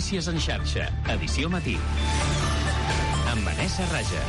Notícies en xarxa, edició matí. Amb Vanessa Raja.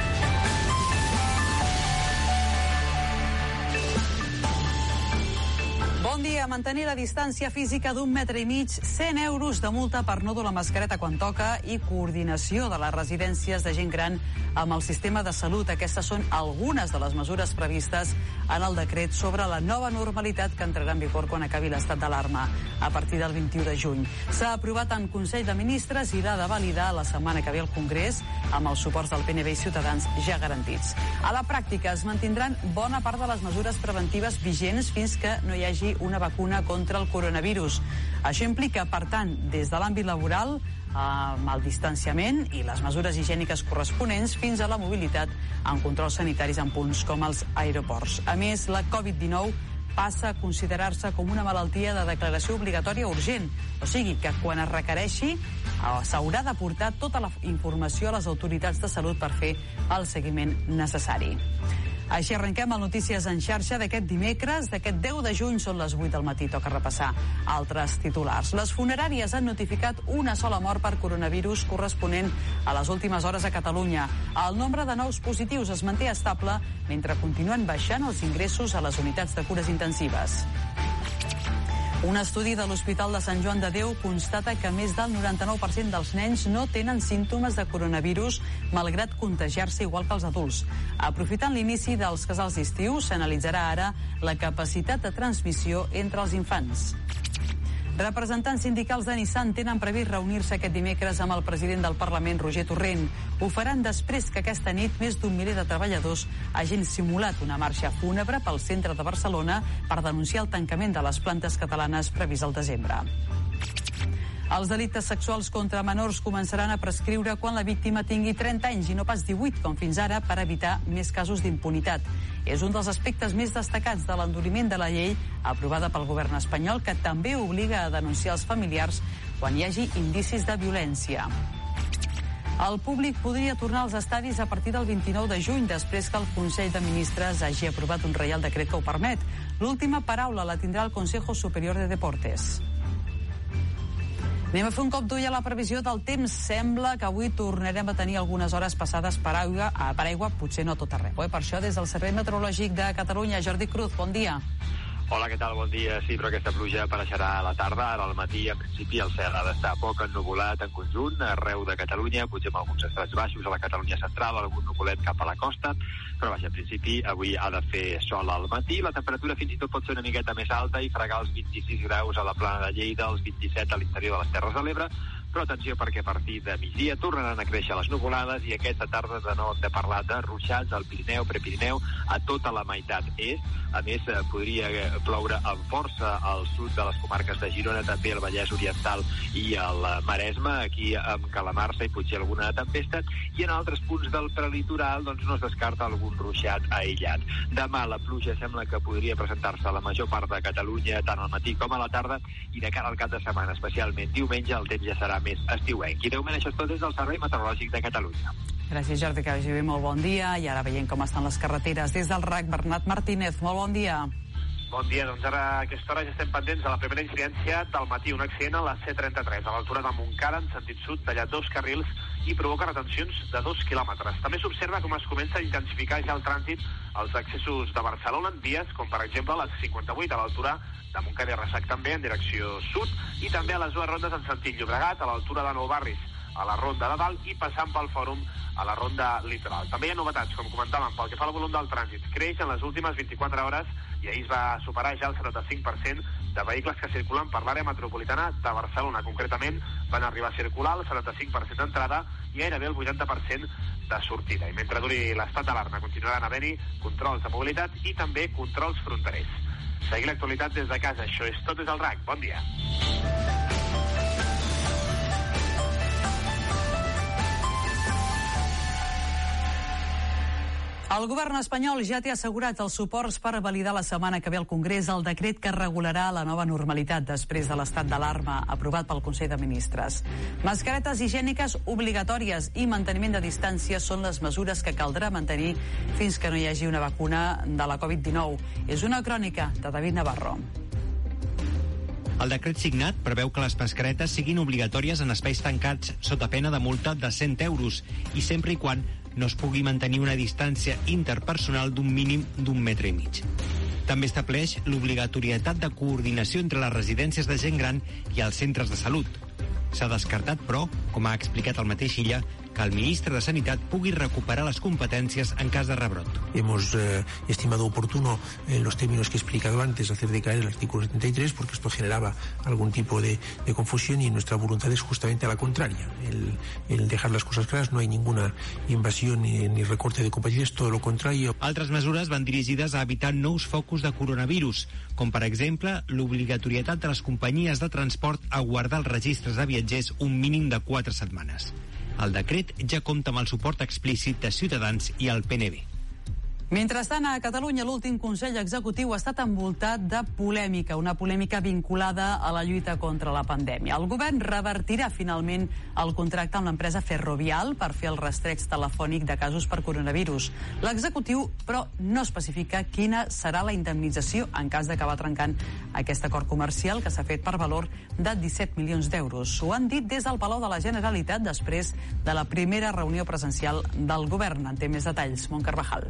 Bon dia. Mantenir la distància física d'1,5 metres, 100 euros de multa per no dur la mascareta quan toca i coordinació de les residències de gent gran amb el sistema de salut. Aquestes són algunes de les mesures previstes en el decret sobre la nova normalitat que entrarà en vigor quan acabi l'estat d'alarma a partir del 21 de juny. S'ha aprovat en Consell de Ministres i l'ha de validar la setmana que ve al Congrés amb els suports del PNB i Ciutadans ja garantits. A la pràctica es mantindran bona part de les mesures preventives vigents fins que no hi hagi una vacuna contra el coronavirus. Això implica, per tant, des de l'àmbit laboral, amb el distanciament i les mesures higièniques corresponents fins a la mobilitat en controls sanitaris en punts com els aeroports. A més, la Covid-19 passa a considerar-se com una malaltia de declaració obligatòria urgent, o sigui que quan es requereixi s'haurà d'aportar tota la informació a les autoritats de salut per fer el seguiment necessari. Així arrenquem el Notícies en xarxa d'aquest dimecres, d'aquest 10 de juny, són les 8 del matí, toca repassar altres titulars. Les funeràries han notificat una sola mort per coronavirus corresponent a les últimes hores a Catalunya. El nombre de nous positius es manté estable mentre continuen baixant els ingressos a les unitats de cures intensives. Un estudi de l'Hospital de Sant Joan de Déu constata que més del 99% dels nens no tenen símptomes de coronavirus, malgrat contagiar-se igual que els adults. Aprofitant l'inici dels casals d'estiu, s'analitzarà ara la capacitat de transmissió entre els infants. Representants sindicals de Nissan tenen previst reunir-se aquest dimecres amb el president del Parlament, Roger Torrent. Ho faran després que aquesta nit més d'1 miler de treballadors hagin simulat una marxa fúnebre pel centre de Barcelona per denunciar el tancament de les plantes catalanes previst al desembre. Els delictes sexuals contra menors començaran a prescriure quan la víctima tingui 30 anys i no pas 18, com fins ara, per evitar més casos d'impunitat. És un dels aspectes més destacats de l'enduriment de la llei aprovada pel govern espanyol, que també obliga a denunciar els familiars quan hi hagi indicis de violència. El públic podria tornar als estadis a partir del 29 de juny, després que el Consell de Ministres hagi aprovat un reial decret que ho permet. L'última paraula la tindrà el Consejo Superior de Deportes. Anem a fer un cop d'ull a la previsió del temps. Sembla que avui tornarem a tenir algunes hores passades per aigua, potser no tot arreu. Per això, des del Servei Meteorològic de Catalunya, Jordi Cruz, bon dia. Hola, què tal? Bon dia. Sí, però aquesta pluja apareixerà a la tarda. Ara al matí, en principi, el cel ha d'estar poc ennuvolat en conjunt, arreu de Catalunya, potser amb alguns estrats baixos a la Catalunya central, algun nuvolet cap a la costa, però vaja, en principi, avui ha de fer sol al matí. La temperatura fins i tot pot ser una miqueta més alta i fregar els 26 graus a la Plana de Lleida, els 27 a l'interior de les Terres de l'Ebre, però atenció perquè a partir de migdia tornaran a créixer les nuvolades i aquesta tarda de nou hem de parlar de ruixats al Pirineu, Prepirineu, a tota la meitat est. A més, podria ploure amb força al sud de les comarques de Girona, també el Vallès Oriental i el Maresme, aquí amb calamarsa i potser alguna tempesta, i en altres punts del prelitoral doncs no es descarta algun ruixat aïllat. Demà la pluja sembla que podria presentar-se a la major part de Catalunya, tant al matí com a la tarda, i de cara al cap de setmana, especialment diumenge, el temps ja serà més estiuenc. I de moment això és tot des del Servei Meteorològic de Catalunya. Gràcies, Jordi, que vagi bé, molt bon dia. I ara veiem com estan les carreteres. Des del RAC, Bernat Martínez, molt bon dia. Bon dia, doncs ara a aquesta hora ja estem pendents de la primera incidència del matí, un accident a la C33, a l'altura de Montcada, en sentit sud, tallat 2 carrils i provoca retencions de 2 quilòmetres. També s'observa com es comença a intensificar ja el trànsit als accessos de Barcelona en vies com per exemple la 58 a l'altura de Montcada i Reixac, també en direcció sud, i també a les dues rondes en sentit Llobregat, a l'altura de Nou Barris, a la ronda de dalt i passant pel fòrum a la ronda litoral. També hi ha novetats, com comentàvem, pel que fa al volum del trànsit. Creix en les últimes 24 hores i ahir es va superar ja el 75% de vehicles que circulen per l'àrea metropolitana de Barcelona. Concretament, van arribar a circular el 75% d'entrada i gairebé el 80% de sortida. I mentre duri l'estat d'alarma continuaran havent-hi controls de mobilitat i també controls fronterers. Seguir l'actualitat des de casa. Això és tot des del RAC. Bon dia. El govern espanyol ja té assegurats els suports per validar la setmana que ve al Congrés el decret que regularà la nova normalitat després de l'estat d'alarma aprovat pel Consell de Ministres. Mascaretes higièniques obligatòries i manteniment de distància són les mesures que caldrà mantenir fins que no hi hagi una vacuna de la Covid-19. És una crònica de David Navarro. El decret signat preveu que les mascaretes siguin obligatòries en espais tancats sota pena de multa de 100 euros i sempre i quan no es pugui mantenir una distància interpersonal d'un mínim d'1,5 metres. També estableix l'obligatorietat de coordinació entre les residències de gent gran i els centres de salut. S'ha descartat, però, com ha explicat el mateix Illa, que el ministre de Sanitat pugui recuperar las competencias en cas de rebrot. Hemos estimado oportuno, en los términos que he explicado antes, hacer decaer el artículo 73 porque esto generaba algún tipo de confusión y nuestra voluntad es justamente a la contraria. El dejar las cosas claras, no hay ninguna invasión ni recorte de competencias, todo lo contrario. Altres mesures van dirigides a evitar nous focus de coronavirus, com per exemple l'obligatorietat de les companyies de transport a guardar els registres de viatgers un mínim de 4 setmanes. El decret ja compta amb el suport explícit de Ciutadans i el PNB. Mentrestant, a Catalunya, l'últim Consell Executiu ha estat envoltat de polèmica, una polèmica vinculada a la lluita contra la pandèmia. El govern revertirà finalment el contracte amb l'empresa Ferrovial per fer el rastreig telefònic de casos per coronavirus. L'executiu, però, no especifica quina serà la indemnització en cas d'acabar trencant aquest acord comercial que s'ha fet per valor de 17 milions d'euros. Ho han dit des del Palau de la Generalitat després de la primera reunió presencial del govern. En té més detalls, Mont Carvajal.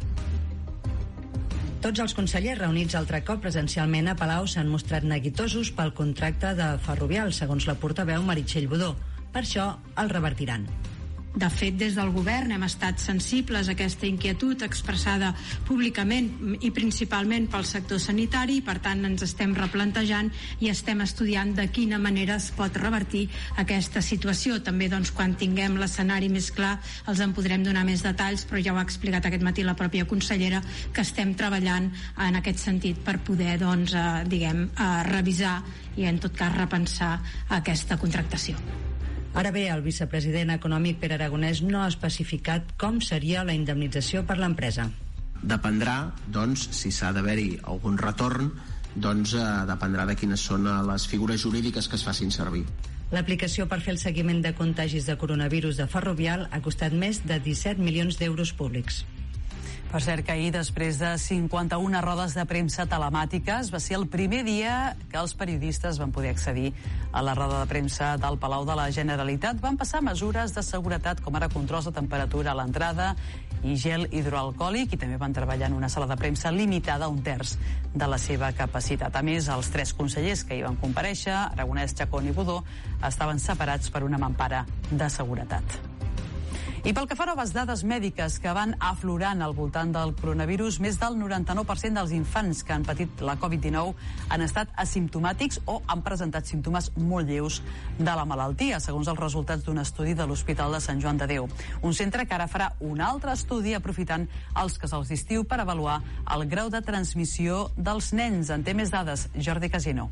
Tots els consellers reunits altre cop presencialment a Palau s'han mostrat neguitosos pel contracte de Ferrovial, segons la portaveu Meritxell Budó. Per això el revertiran. De fet, des del govern hem estat sensibles a aquesta inquietud expressada públicament i principalment pel sector sanitari i, per tant, ens estem replantejant i estem estudiant de quina manera es pot revertir aquesta situació. També, doncs, quan tinguem l'escenari més clar els en podrem donar més detalls, però ja ho ha explicat aquest matí la pròpia consellera que estem treballant en aquest sentit per poder, doncs, revisar i, en tot cas, repensar aquesta contractació. Ara bé, el vicepresident econòmic Pere Aragonès no ha especificat com seria la indemnització per l'empresa. Dependrà, doncs, si s'ha d'haver-hi algun retorn, doncs dependrà de quines són les figures jurídiques que es facin servir. L'aplicació per fer el seguiment de contagis de coronavirus de Ferrovial ha costat més de 17 milions d'euros públics. Per cert, que ahir, després de 51 rodes de premsa telemàtiques, va ser el primer dia que els periodistes van poder accedir a la roda de premsa del Palau de la Generalitat. Van passar mesures de seguretat, com ara controls de temperatura a l'entrada i gel hidroalcohòlic, i també van treballar en una sala de premsa limitada a 1/3 de la seva capacitat. A més, els 3 consellers que hi van comparèixer, Aragonès, Chacón i Budó, estaven separats per una mampara de seguretat. I pel que fa a noves dades mèdiques que van aflorant al voltant del coronavirus, més del 99% dels infants que han patit la Covid-19 han estat asimptomàtics o han presentat símptomes molt lleus de la malaltia, segons els resultats d'un estudi de l'Hospital de Sant Joan de Déu. Un centre que ara farà un altre estudi aprofitant els casals d'estiu per avaluar el grau de transmissió dels nens. En té més dades, Jordi Casino.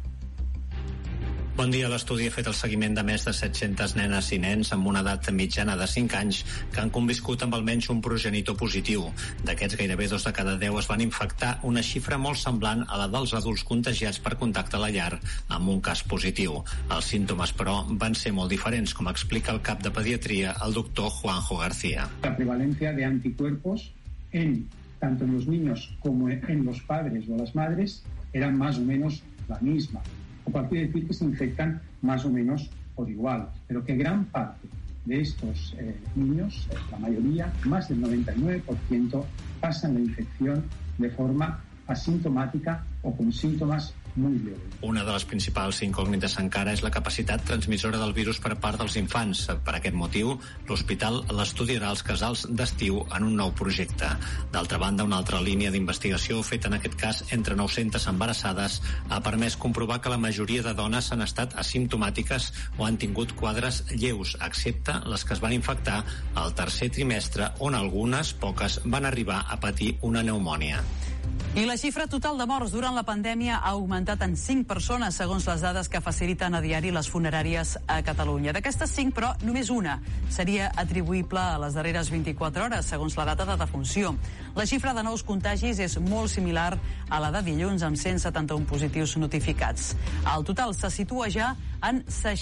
Bon dia. L'estudi ha fet el seguiment de més de 700 nenes i nens amb una edat mitjana de 5 anys que han conviscut amb almenys un progenitor positiu. D'aquests, gairebé 2 de cada 10 es van infectar, una xifra molt semblant a la dels adults contagiats per contacte a la llar, amb un cas positiu. Els símptomes, però, van ser molt diferents, com explica el cap de pediatria, el doctor Juanjo García. La prevalencia de anticuerpos tanto en los niños como en los padres o las madres era más o menos la misma. O cual quiere decir que se infectan más o menos por igual, pero que gran parte de estos niños, la mayoría, más del 99%, pasan la infección de forma asintomática o con síntomas muy leves. Una de les principals incògnites encara és la capacitat transmissora del virus per part dels infants. Per aquest motiu, l'hospital l'estudiarà als casals d'estiu en un nou projecte. D'altra banda, una altra línia d'investigació feta en aquest cas entre 900 embarassades ha permès comprovar que la majoria de dones han estat asimptomàtiques o han tingut quadres lleus, excepte les que es van infectar al tercer trimestre, on algunes, poques, van arribar a patir una pneumònia. I la xifra total de morts durant la pandèmia ha augmentat en 5 persones, segons les dades que faciliten a diari les funeràries a Catalunya. D'aquestes 5, però, només una seria atribuïble a les darreres 24 hores, segons la data de defunció. La xifra de nous contagis és molt similar a la de dilluns, amb 171 positius notificats. El total se situa ja en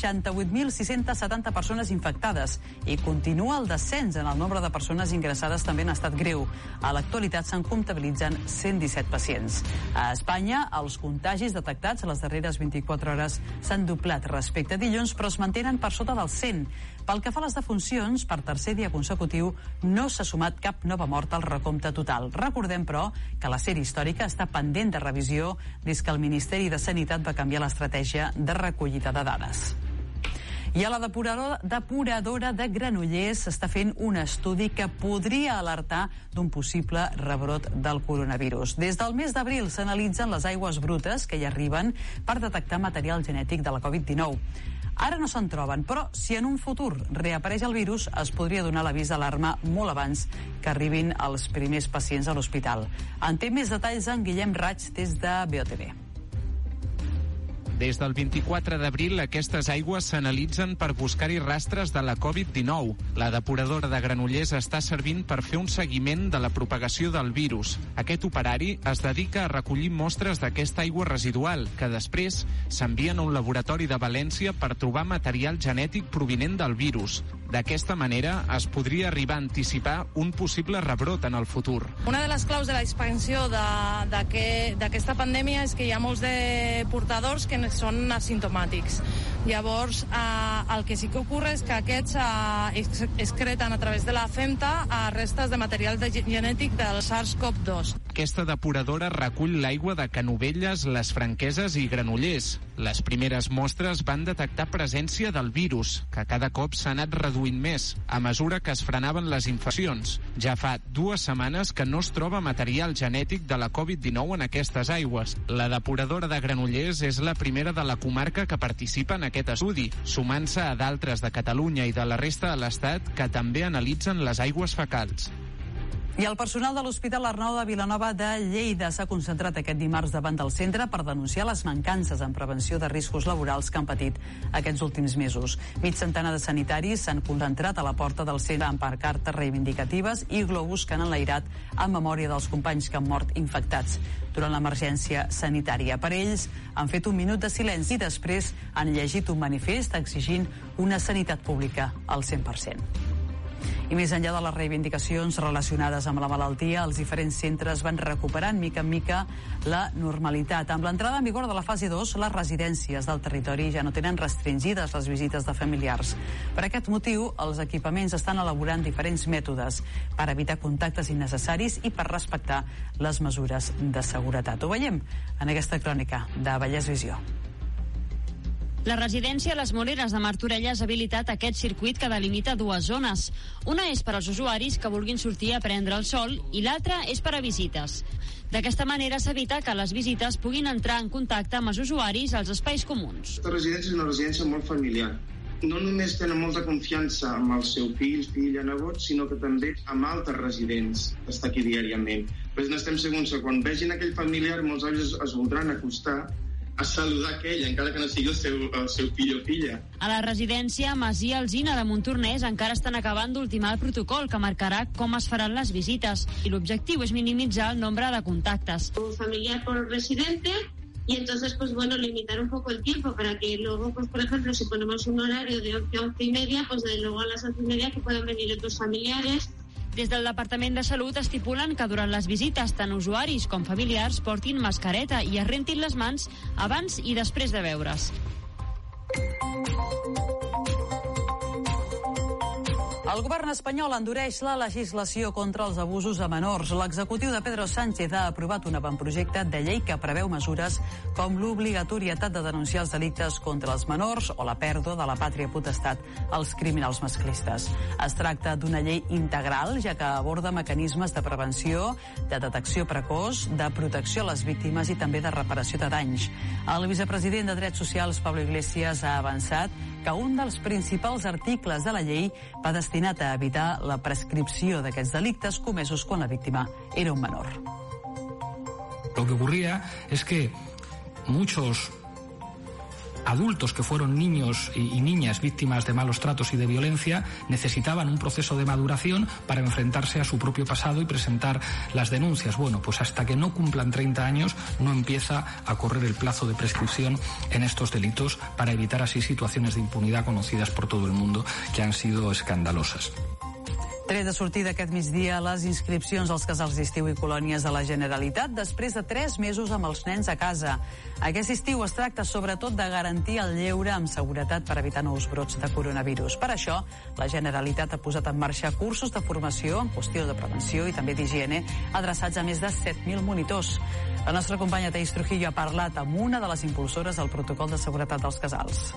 68.670 persones infectades i continua el descens en el nombre de persones ingressades també en estat greu. A l'actualitat se'n comptabilitzen 117 pacients. A Espanya, els contagis detectats a les darreres 24 hores s'han doblat respecte a dilluns, però es mantenen per sota dels 100. Pel que fa a les defuncions, per tercer dia consecutiu no s'ha sumat cap nova mort al recompte total. Recordem, però, que la sèrie històrica està pendent de revisió des que el Ministeri de Sanitat va canviar l'estratègia de recollida de dades. I a la depuradora de Granollers s'està fent un estudi que podria alertar d'un possible rebrot del coronavirus. Des del mes d'abril s'analitzen les aigües brutes que hi arriben per detectar material genètic de la Covid-19. Ara no se'n troben, però si en un futur reapareix el virus, es podria donar l'avís d'alarma molt abans que arribin els primers pacients a l'hospital. En té més detalls en Guillem Raig des de BOTV. Des del 24 d'abril, aquestes aigües s'analitzen per buscar-hi rastres de la Covid-19. La depuradora de Granollers està servint per fer un seguiment de la propagació del virus. Aquest operari es dedica a recollir mostres d'aquesta aigua residual, que després s'envien a un laboratori de València per trobar material genètic provinent del virus. D'aquesta manera, es podria arribar a anticipar un possible rebrot en el futur. Una de les claus de l'expansió d'aquesta pandèmia és que hi ha molts de portadors que són asimptomàtics. Llavors, el que sí que ocorre és que aquests excreten a través de la femta restes de material genètic del SARS-CoV-2. Aquesta depuradora recull l'aigua de Canovelles, les Franqueses i Granollers. Les primeres mostres van detectar presència del virus, que cada cop s'ha anat reduint més, a mesura que es frenaven les infeccions. Ja fa 2 setmanes que no es troba material genètic de la Covid-19 en aquestes aigües. La depuradora de Granollers és la primera de la comarca que participa en aquest estudi, sumant-se a d'altres de Catalunya i de la resta de l'Estat que també analitzen les aigües fecals. I el personal de l'Hospital Arnau de Vilanova de Lleida s'ha concentrat aquest dimarts davant del centre per denunciar les mancances en prevenció de riscos laborals que han patit aquests últims mesos. Mig centenar de sanitaris s'han concentrat a la porta del centre amb pancartes reivindicatives i globus que han enlairat en memòria dels companys que han mort infectats durant l'emergència sanitària. Per ells han fet un minut de silenci i després han llegit un manifest exigint una sanitat pública al 100%. I més enllà de les reivindicacions relacionades amb la malaltia, els diferents centres van recuperant mica en mica la normalitat. Amb l'entrada en vigor de la fase 2, les residències del territori ja no tenen restringides les visites de familiars. Per aquest motiu, els equipaments estan elaborant diferents mètodes per evitar contactes innecessaris i per respectar les mesures de seguretat. Ho veiem en aquesta crònica de Vallès Visió. La residència Les Moreres de Martorelles ha habilitat aquest circuit que delimita 2 zones. Una és per als usuaris que vulguin sortir a prendre el sol i l'altra és per a visites. D'aquesta manera s'evita que les visites puguin entrar en contacte amb els usuaris als espais comuns. Aquesta residència és una residència molt familiar. No només tenen molta confiança amb el seu fill, filla, nebot, sinó que també amb altres residents que està aquí diàriament. Però n'estem segurs que quan vegin aquell familiar molts d'ells es voldran acostar a saludar aquell, encara que no sigui el seu fill o filla. A la residència Masia Alzina de Montornès encara estan acabant d'ultimar el protocol que marcarà com es faran les visites i l'objectiu és minimitzar el nombre de contactes. Un familiar por residente y entonces limitar un poco el tiempo para que luego, por ejemplo, si ponemos un horario de 11 a 11:30, de luego a las 11:30 que puedan venir otros familiares. Des del Departament de Salut estipulen que durant les visites tant usuaris com familiars portin mascareta i es rentin les mans abans i després de beure's. El govern espanyol endureix la legislació contra els abusos a menors. L'executiu de Pedro Sánchez ha aprovat un avantprojecte de llei que preveu mesures com l'obligatorietat de denunciar els delictes contra els menors o la pèrdua de la pàtria potestat als criminals masclistes. Es tracta d'una llei integral, ja que aborda mecanismes de prevenció, de detecció precoç, de protecció a les víctimes i també de reparació de danys. El vicepresident de Drets Socials, Pablo Iglesias, ha avançat que un dels principals articles de la llei va destinat a evitar la prescripció d'aquests delictes comesos quan la víctima era un menor. Lo que ocurría es que muchos adultos que fueron niños y niñas víctimas de malos tratos y de violencia necesitaban un proceso de maduración para enfrentarse a su propio pasado y presentar las denuncias. Bueno, pues hasta que no cumplan 30 años no empieza a correr el plazo de prescripción en estos delitos para evitar así situaciones de impunidad conocidas por todo el mundo que han sido escandalosas. Tret de sortida aquest migdia les inscripcions als casals d'estiu i colònies de la Generalitat després de 3 mesos amb els nens a casa. Aquest estiu es tracta sobretot de garantir el lleure amb seguretat per evitar nous brots de coronavirus. Per això, la Generalitat ha posat en marxa cursos de formació en qüestió de prevenció i també d'higiene adreçats a més de 7.000 monitors. La nostra companya Thaís Trujillo ha parlat amb una de les impulsores del protocol de seguretat dels casals.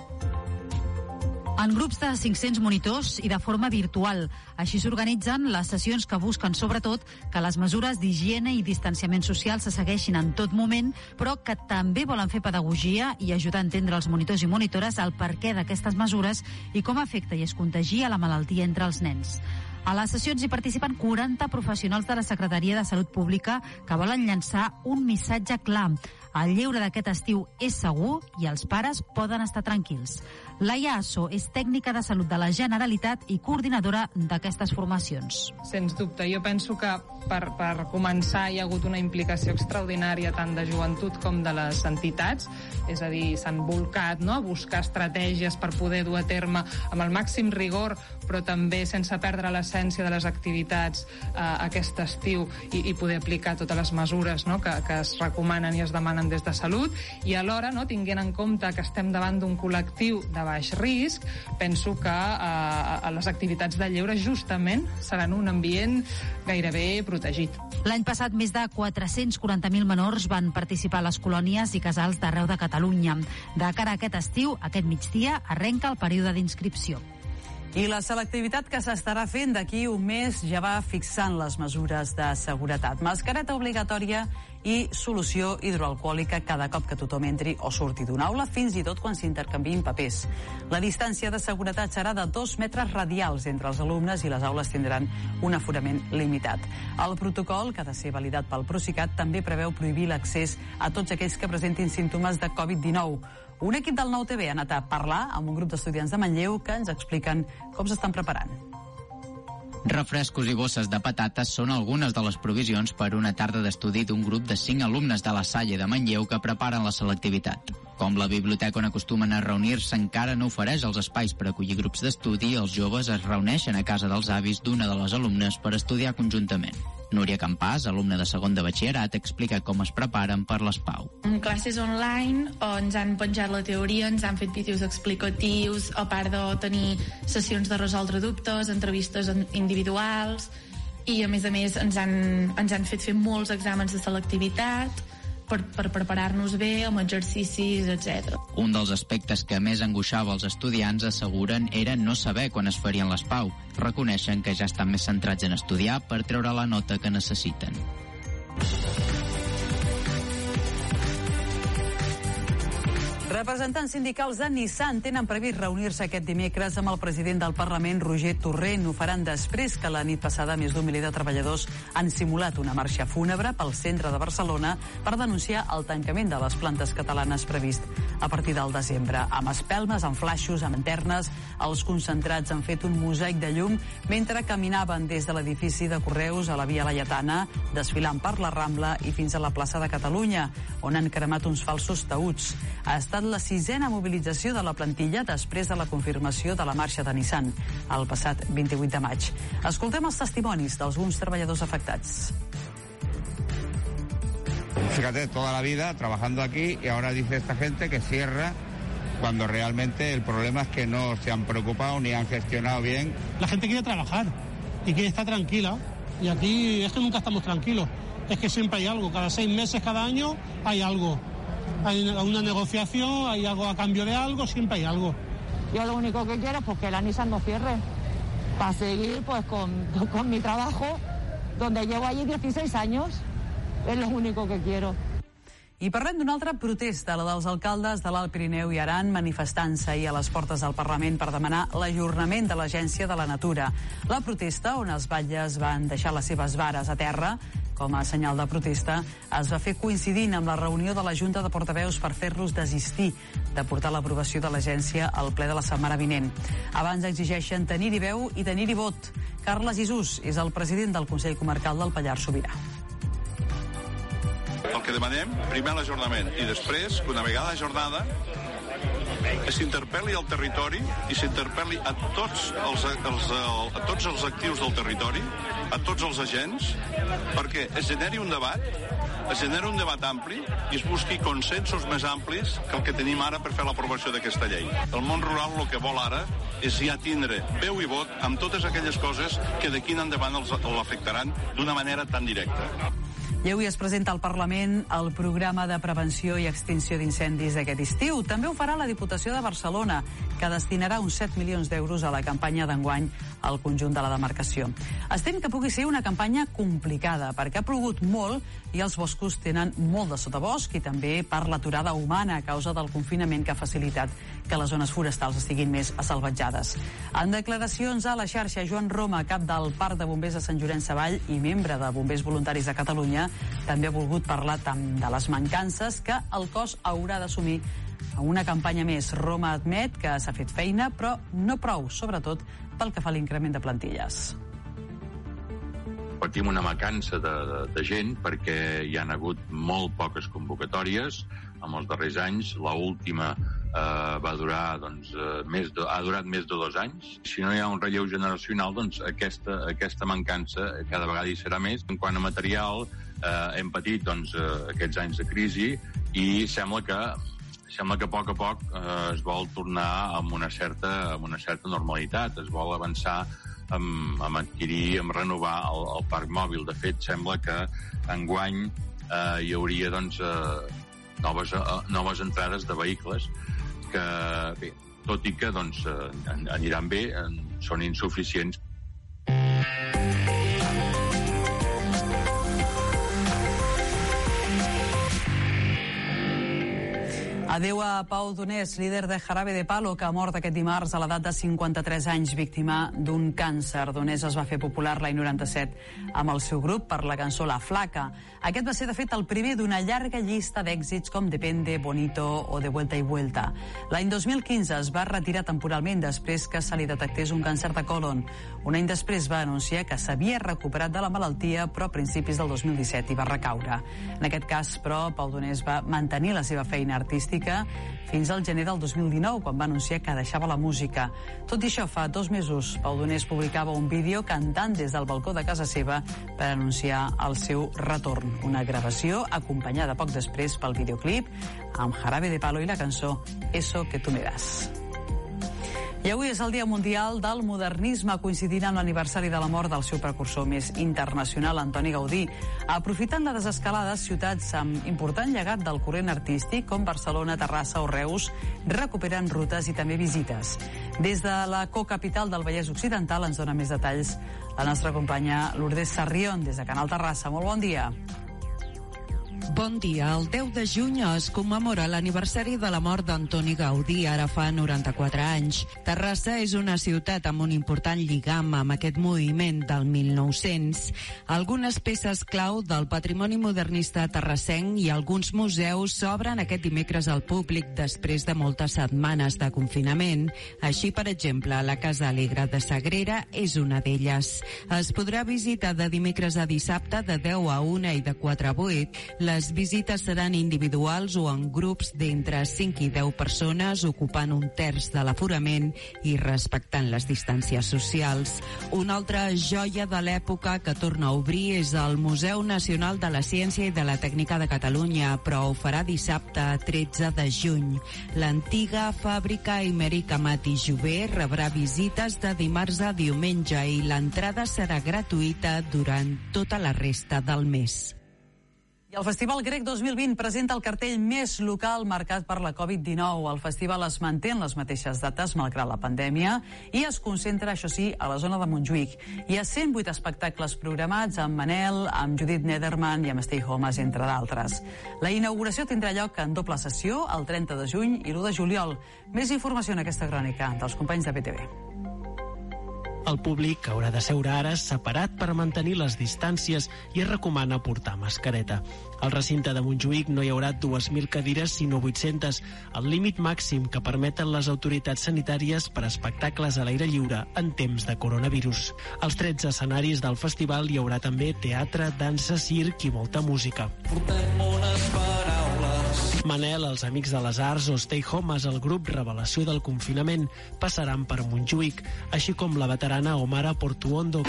En grups de 500 monitors i de forma virtual. Així s'organitzen les sessions que busquen, sobretot, que les mesures d'higiene i distanciament social se segueixin en tot moment, però que també volen fer pedagogia i ajudar a entendre els monitors i monitores el perquè d'aquestes mesures i com afecta i es contagia la malaltia entre els nens. A les sessions hi participen 40 professionals de la Secretaria de Salut Pública que volen llançar un missatge clar. El lleure d'aquest estiu és segur i els pares poden estar tranquils. Laia Asso és tècnica de salut de la Generalitat i coordinadora d'aquestes formacions. Sens dubte, jo penso que per començar hi ha hagut una implicació extraordinària tant de joventut com de les entitats, és a dir, s'han volcat a buscar estratègies per poder dur a terme amb el màxim rigor, però també sense perdre l'essència de les activitats aquest estiu i poder aplicar totes les mesures que es recomanen i es demanen des de salut, i alhora, tinguent en compte que estem davant d'un col·lectiu de baix risc, penso que les activitats de lleure justament seran un ambient gairebé protegit. L'any passat més de 440.000 menors van participar a les colònies i casals d'arreu de Catalunya. De cara a aquest estiu, aquest migdia, arrenca el període d'inscripció. I la selectivitat que s'estarà fent d'aquí un mes ja va fixant les mesures de seguretat. Mascareta obligatòria i solució hidroalcohòlica cada cop que tothom entri o surti d'una aula, fins i tot quan s'intercanviïn papers. La distància de seguretat serà de 2 metres radials entre els alumnes i les aules tindran un aforament limitat. El protocol, que ha de ser validat pel Procicat, també preveu prohibir l'accés a tots aquells que presentin símptomes de Covid-19. Un equip del Nou TV ha anat a parlar amb un grup d'estudiants de Manlleu que ens expliquen com s'estan preparant. Refrescos i bosses de patates són algunes de les provisions per una tarda d'estudi d'un grup de 5 alumnes de la Salle de Manlleu que preparen la selectivitat. Com la biblioteca on acostumen a reunir-se encara no ofereix els espais per acollir grups d'estudi, els joves es reuneixen a casa dels avis d'una de les alumnes per estudiar conjuntament. Núria Campàs, alumna de segon de batxillerat, explica com es preparen per l'ESPAU. Classes online on ens han penjat la teoria, ens han fet vídeos explicatius, a part de tenir sessions de resoldre dubtes, entrevistes individuals, i a més ens han fet fer molts exàmens de selectivitat per preparar-nos bé, amb exercicis, etc. Un dels aspectes que més angoixava els estudiants, asseguren, era no saber quan es farien l'ESPAU. Reconeixen que ja estan més centrats en estudiar per treure la nota que necessiten. Representants sindicals de Nissan tenen previst reunir-se aquest dimecres amb el president del Parlament, Roger Torrent. Ho faran després que la nit passada més d'un miler de treballadors han simulat una marxa fúnebre pel centre de Barcelona per denunciar el tancament de les plantes catalanes previst a partir del desembre. Amb espelmes, amb flaixos, amb lanternes, els concentrats han fet un mosaic de llum mentre caminaven des de l'edifici de Correus a la Via Laietana, desfilant per la Rambla i fins a la plaça de Catalunya, on han cremat uns falsos taüts. Ha estat la 6a mobilització de la plantilla després de la confirmació de la marxa de Nissan el passat 28 de maig. Escoltem els testimonis d'alguns treballadors afectats. Fíjate, toda la vida trabajando aquí y ahora dice esta gente que cierra cuando realmente el problema es que no se han preocupado ni han gestionado bien. La gente quiere trabajar y quiere estar tranquila y aquí es que nunca estamos tranquilos, es que siempre hay algo, cada 6 meses, cada año hay algo. Hay una negociación, hay algo a cambio de algo, siempre hay algo. Yo lo único que quiero es pues, que la Nissan no cierre, para seguir pues con mi trabajo, donde llevo allí 16 años, es lo único que quiero. I parlem d'una altra protesta, la dels alcaldes de l'Alt Pirineu i Aran manifestant-se ahir a les portes del Parlament per demanar l'ajornament de l'Agència de la Natura. La protesta, on els batlles van deixar les seves vares a terra, com a senyal de protesta, es va fer coincidint amb la reunió de la Junta de Portaveus per fer-los desistir de portar l'aprovació de l'agència al ple de la setmana vinent. Abans exigeixen tenir-hi veu i tenir-hi vot. Carles Isús és el president del Consell Comarcal del Pallars Sobirà. El que demanem, primer l'ajornament i després, una vegada ajornada, que s'interpel·li el territori i s'interpel·li a tots els actius del territori, a tots els agents, perquè es generi un debat ampli i es busqui consensos més amplis que el que tenim ara per fer l'aprovació d'aquesta llei. El món rural el que vol ara és ja tindre veu i vot amb totes aquelles coses que d'aquí en endavant l'afectaran d'una manera tan directa. I avui es presenta al Parlament el programa de prevenció i extinció d'incendis d'aquest estiu. També ho farà la Diputació de Barcelona, que destinarà uns 7 milions d'euros a la campanya d'enguany al conjunt de la demarcació. Es tem que pugui ser una campanya complicada, perquè ha plogut molt i els boscos tenen molt de sotabosc i també per l'aturada humana a causa del confinament que ha facilitat que les zones forestals estiguin més assalvatjades. En declaracions a la xarxa, Joan Roma, cap del Parc de Bombers de Sant Llorenç Savall i membre de Bombers Voluntaris de Catalunya, també ha volgut parlar tant de les mancances que el cos haurà d'assumir a una campanya més. Roma admet que s'ha fet feina, però no prou, sobretot pel que fa a l'increment de plantilles. Patim una mancança de gent perquè hi han hagut molt poques convocatòries en els darrers anys. L'última va durar ha durat més de 2 anys. Si no hi ha un relleu generacional, doncs aquesta mancança cada vegada hi serà més. En quant a material, hem patit aquests anys de crisi i sembla que a poc es vol tornar amb una certa normalitat. Es vol avançar amb adquirir, amb renovar el parc mòbil. De fet, sembla que enguany hi hauria noves entrades de vehicles que, bé, tot i que aniran bé, són insuficients. Adéu a Pau Donés, líder de Jarabe de Palo, que ha mort aquest dimarts a l'edat de 53 anys, víctima d'un càncer. Donés es va fer popular l'any 97 amb el seu grup per la cançó La Flaca. Aquest va ser, de fet, el primer d'una llarga llista d'èxits com Depende, Bonito o De Vuelta y Vuelta. L'any 2015 es va retirar temporalment després que se li detectés un càncer de còlon. Un any després va anunciar que s'havia recuperat de la malaltia, però a principis del 2017 hi va recaure. En aquest cas, però, Pau Donés va mantenir la seva feina artística fins al gener del 2019, quan va anunciar que deixava la música. Tot i això, fa 2 mesos, Pau Donés publicava un vídeo cantant des del balcó de casa seva per anunciar el seu retorn. Una gravació acompanyada poc després pel videoclip amb Jarabe de Palo i la cançó Eso que tú me das. I avui és el Dia Mundial del Modernisme, coincidint amb l'aniversari de la mort del seu precursor més internacional, Antoni Gaudí. Aprofitant la desescalada, ciutats amb important llegat del corrent artístic, com Barcelona, Terrassa o Reus, recuperen rutes i també visites. Des de la cocapital del Vallès Occidental ens dona més detalls la nostra companya Lourdes Sarrión, des de Canal Terrassa. Molt bon dia. Bon dia. El 10 de juny es commemora l'aniversari de la mort d'Antoni Gaudí, ara fa 94 anys. Terrassa és una ciutat amb un important lligam amb aquest moviment del 1900. Algunes peces clau del patrimoni modernista terrassenc i alguns museus s'obren aquest dimecres al públic després de moltes setmanes de confinament. Així, per exemple, la Casa Alegre de Sagrera és una d'elles. Es podrà visitar de dimecres a dissabte de 10 a 1 i de 4 a 8. Les visites seran individuals o en grups d'entre 5 i 10 persones, ocupant 1/3 de l'aforament i respectant les distàncies socials. Una altra joia de l'època que torna a obrir és el Museu Nacional de la Ciència i de la Tècnica de Catalunya, però ho farà dissabte, 13 de juny. L'antiga fàbrica Imèric Amat i Jover rebrà visites de dimarts a diumenge i l'entrada serà gratuïta durant tota la resta del mes. I el Festival Grec 2020 presenta el cartell més local marcat per la Covid-19. El festival es manté en les mateixes dates, malgrat la pandèmia, i es concentra, això sí, a la zona de Montjuïc. Hi ha 108 espectacles programats amb Manel, amb Judith Nederman i amb Stay Homes, entre d'altres. La inauguració tindrà lloc en doble sessió, el 30 de juny i l'1 de juliol. Més informació en aquesta crònica dels companys de BTV. El públic haurà de seure ara separat per mantenir les distàncies i es recomana portar mascareta. Al recinte de Montjuïc no hi haurà 2.000 cadires, sinó 800, el límit màxim que permeten les autoritats sanitàries per a espectacles a l'aire lliure en temps de coronavirus. Als 13 escenaris del festival hi haurà també teatre, dansa, circ i molta música. Manel, els Amics de les Arts o Stay Homes, el grup revelació del confinament, passaran per Montjuïc, així com la veterana Omara Portuondo,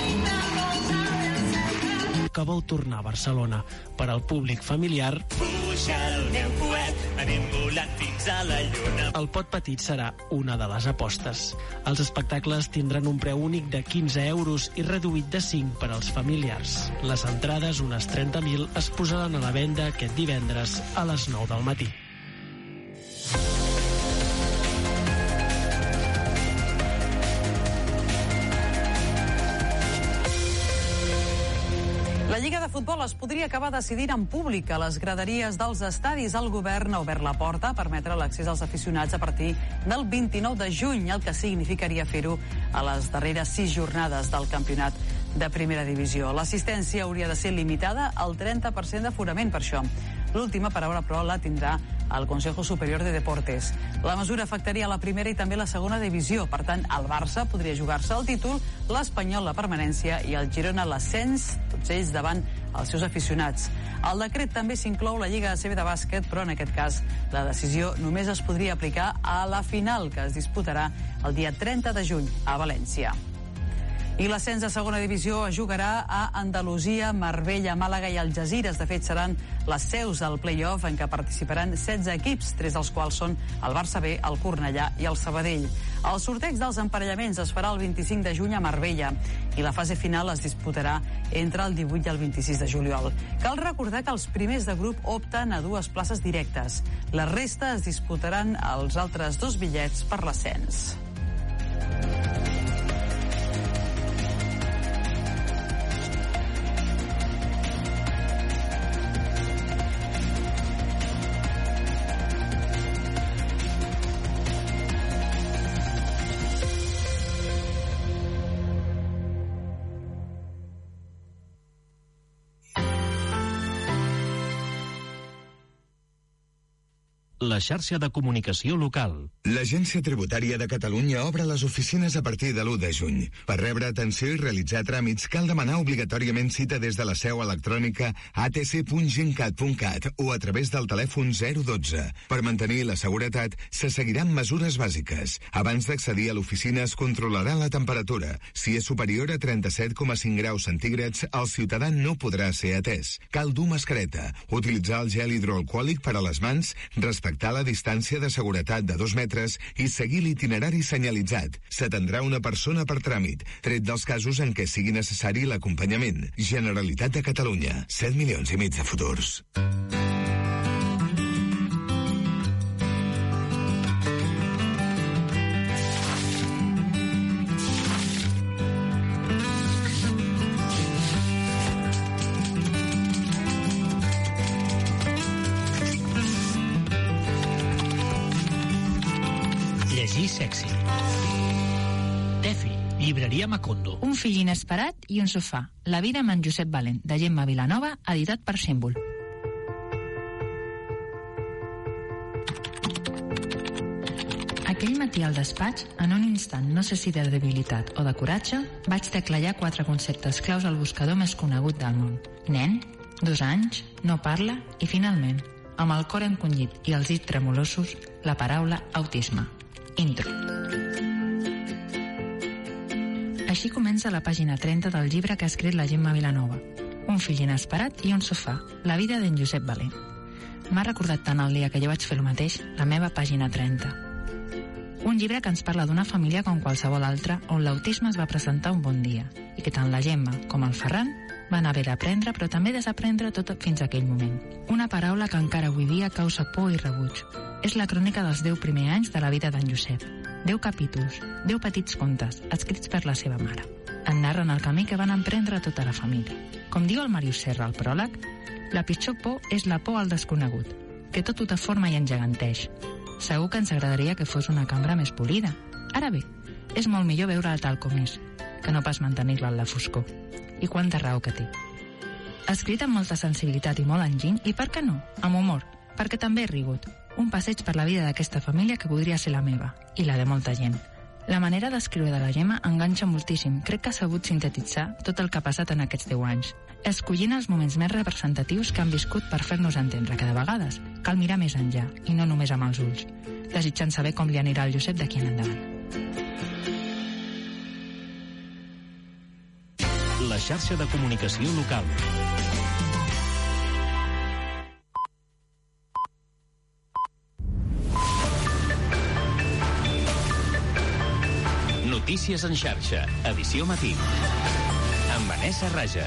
que vol tornar a Barcelona. Per al públic familiar, puja el meu coet, anem volant fins a la lluna. El pot petit serà una de les apostes. Els espectacles tindran un preu únic de 15 euros i reduït de 5 per als familiars. Les entrades, unes 30.000, es posaran a la venda aquest divendres a les 9 del matí. La Lliga de Futbol es podria acabar decidint en públic a les graderies dels estadis. El govern ha obert la porta a permetre l'accés als aficionats a partir del 29 de juny, el que significaria fer-ho a les darreres 6 jornades del campionat de primera divisió. L'assistència hauria de ser limitada al 30% d'aforament per això. L'última paraula, però, la tindrà el Consejo Superior de Deportes. La mesura afectaria la primera i també la segona divisió. Per tant, el Barça podria jugar-se el títol, l'Espanyol la permanència i el Girona l'ascens, tots ells davant els seus aficionats. Al decret també s'inclou la Lliga ACB de bàsquet, però en aquest cas la decisió només es podria aplicar a la final, que es disputarà el dia 30 de juny a València. I l'ascens de segona divisió es jugarà a Andalusia, Marbella, Màlaga i Algesires. De fet, seran les seus del play-off en què participaran 16 equips, 3 dels quals són el Barça B, el Cornellà i el Sabadell. El sorteig dels emparellaments es farà el 25 de juny a Marbella i la fase final es disputarà entre el 18 i el 26 de juliol. Cal recordar que els primers de grup opten a 2 places directes. La resta es disputaran els altres 2 bitllets per l'ascens. La xarxa de comunicació local. L'Agència Tributària de Catalunya obre les oficines a partir de l'1 de juny. Per rebre atenció i realitzar tràmits cal demanar obligatòriament cita des de la seu electrònica atc.gencat.cat o a través del telèfon 012. Per mantenir la seguretat, se seguiran mesures bàsiques. Abans d'accedir a l'oficina es controlarà la temperatura. Si és superior a 37,5 graus centígrads, el ciutadà no podrà ser atès. Cal dur mascareta, utilitzar el gel hidroalcohòlic per a les mans, respectar la distància de seguretat de 2 metres i seguir l'itinerari senyalitzat. S'atendrà una persona per tràmit, tret dels casos en què sigui necessari l'acompanyament. Generalitat de Catalunya, 7 milions i mig de futurs. Sexy. Tefi, llibreria Macondo. Un fill inesperat i un sofà. La vida amb en Josep Valent, de Gemma Vilanova, editat per Símbol. Aquell matí al despatx, en un instant no sé si de debilitat o de coratge, vaig teclejar 4 conceptes claus al buscador més conegut del món. Nen, 2 anys, no parla i finalment, amb el cor encongit i els dits tremolosos, la paraula autisme. Intro. Així comença la pàgina 30 del llibre que ha escrit la Gemma Vilanova. Un fill inesperat i un sofà. La vida d'en Josep Valent. M'ha recordat tant el dia que jo vaig fer el mateix, la meva pàgina 30. Un llibre que ens parla d'una família com qualsevol altra, on l'autisme es va presentar un bon dia, i que tant la Gemma com el Ferran van haver d'aprendre, però també desaprendre tot fins a aquell moment. Una paraula que encara avui dia causa por i rebuig. És la crònica dels 10 primers anys de la vida d'en Josep. 10 capítols, 10 petits contes, escrits per la seva mare. En narren el camí que van emprendre tota la família. Com diu el Màrius Serra al pròleg, la pitjor por és la por al desconegut, que tot ho deforma i engeganteix. Segur que ens agradaria que fos una cambra més polida. Ara bé, És molt millor veure-la tal com és, que no pas mantenir-la en la foscor. I quanta raó que té. Escrit amb molta sensibilitat i molt enginy, i per què no? Amb humor, perquè també he rigut. Un passeig per la vida d'aquesta família que podria ser la meva, i la de molta gent. La manera d'escriure de la Gemma enganxa moltíssim. Crec que ha sabut sintetitzar tot el que ha passat en aquests 10 anys, escollint els moments més representatius que han viscut per fer-nos entendre que de vegades cal mirar més enllà, i no només amb els ulls, desitjant saber com li anirà al Josep d'aquí en endavant. La xarxa de comunicació local. Notícies en xarxa, edició matí. Amb Vanessa Raja.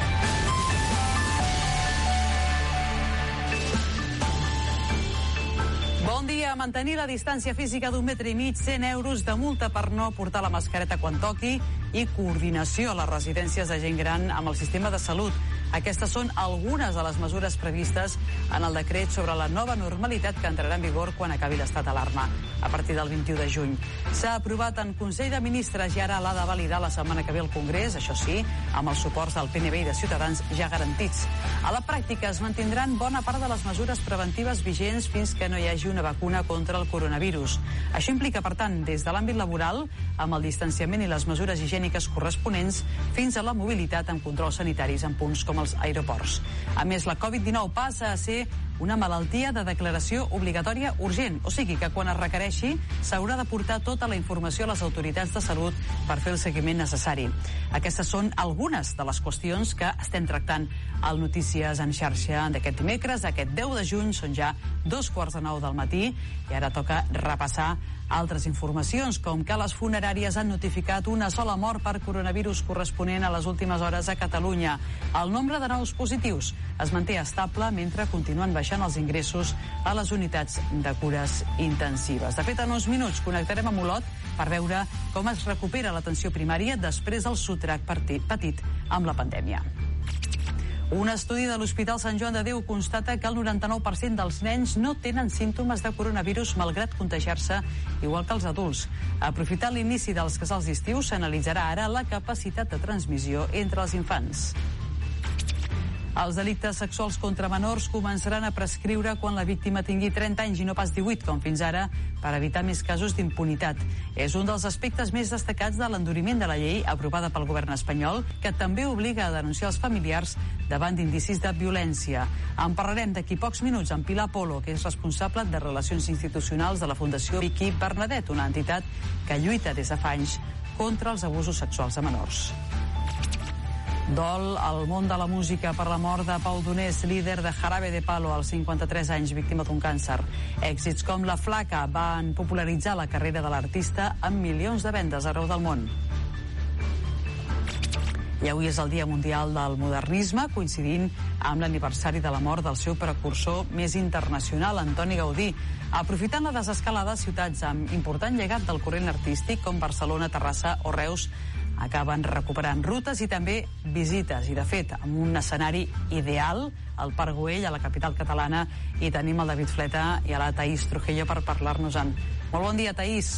Bon dia. Mantenir la distància física d'1,5 metres, 100 euros de multa per no portar la mascareta quan toqui i coordinació a les residències de gent gran amb el sistema de salut. Aquestes són algunes de les mesures previstes en el decret sobre la nova normalitat que entrarà en vigor quan acabi l'estat d'alarma, a partir del 21 de juny. S'ha aprovat en Consell de Ministres i ara l'ha de validar la setmana que ve al Congrés, això sí, amb els suports del PNB i de Ciutadans ja garantits. A la pràctica es mantindran bona part de les mesures preventives vigents fins que no hi hagi una vacuna contra el coronavirus. Això implica, per tant, des de l'àmbit laboral, amb el distanciament i les mesures higièniques corresponents, fins a la mobilitat amb controls sanitaris en punts com els aeroports. A més, la Covid-19 passa a ser una malaltia de declaració obligatòria urgent, o sigui que quan es requereixi s'haurà de portar tota la informació a les autoritats de salut per fer el seguiment necessari. Aquestes són algunes de les qüestions que estem tractant al Notícies en xarxa d'aquest dimecres, aquest 10 de juny, són ja 2:45 del matí i ara toca repassar altres informacions, com que les funeràries han notificat una sola mort per coronavirus corresponent a les últimes hores a Catalunya. El nombre de nous positius es manté estable mentre continuen baixant els ingressos a les unitats de cures intensives. De fet, en uns minuts connectarem amb Olot per veure com es recupera l'atenció primària després del sotrac patit amb la pandèmia. Un estudi de l'Hospital Sant Joan de Déu constata que el 99% dels nens no tenen símptomes de coronavirus malgrat contagiar-se igual que els adults. Aprofitant l'inici dels casals d'estiu, s'analitzarà ara la capacitat de transmissió entre els infants. Els delictes sexuals contra menors començaran a prescriure quan la víctima tingui 30 anys i no pas 18, com fins ara, per evitar més casos d'impunitat. És un dels aspectes més destacats de l'enduriment de la llei aprovada pel govern espanyol, que també obliga a denunciar els familiars davant d'indicis de violència. En parlarem d'aquí pocs minuts amb Pilar Polo, que és responsable de Relacions Institucionals de la Fundació Vicky Bernadet, una entitat que lluita des de fa anys contra els abusos sexuals de menors. Dol al món de la música per la mort de Pau Donés, líder de Jarabe de Palo, als 53 anys, víctima d'un càncer. Èxits com La Flaca van popularitzar la carrera de l'artista amb milions de vendes arreu del món. I avui és el Dia Mundial del Modernisme, coincidint amb l'aniversari de la mort del seu precursor més internacional, Antoni Gaudí. Aprofitant la desescalada, ciutats amb important llegat del corrent artístic com Barcelona, Terrassa o Reus acaben recuperant rutes i també visites. I, de fet, amb un escenari ideal, al Parc Güell, a la capital catalana, i tenim el David Fleta i a la Taís Trujillo per parlar-nos-en. Molt bon dia, Taís.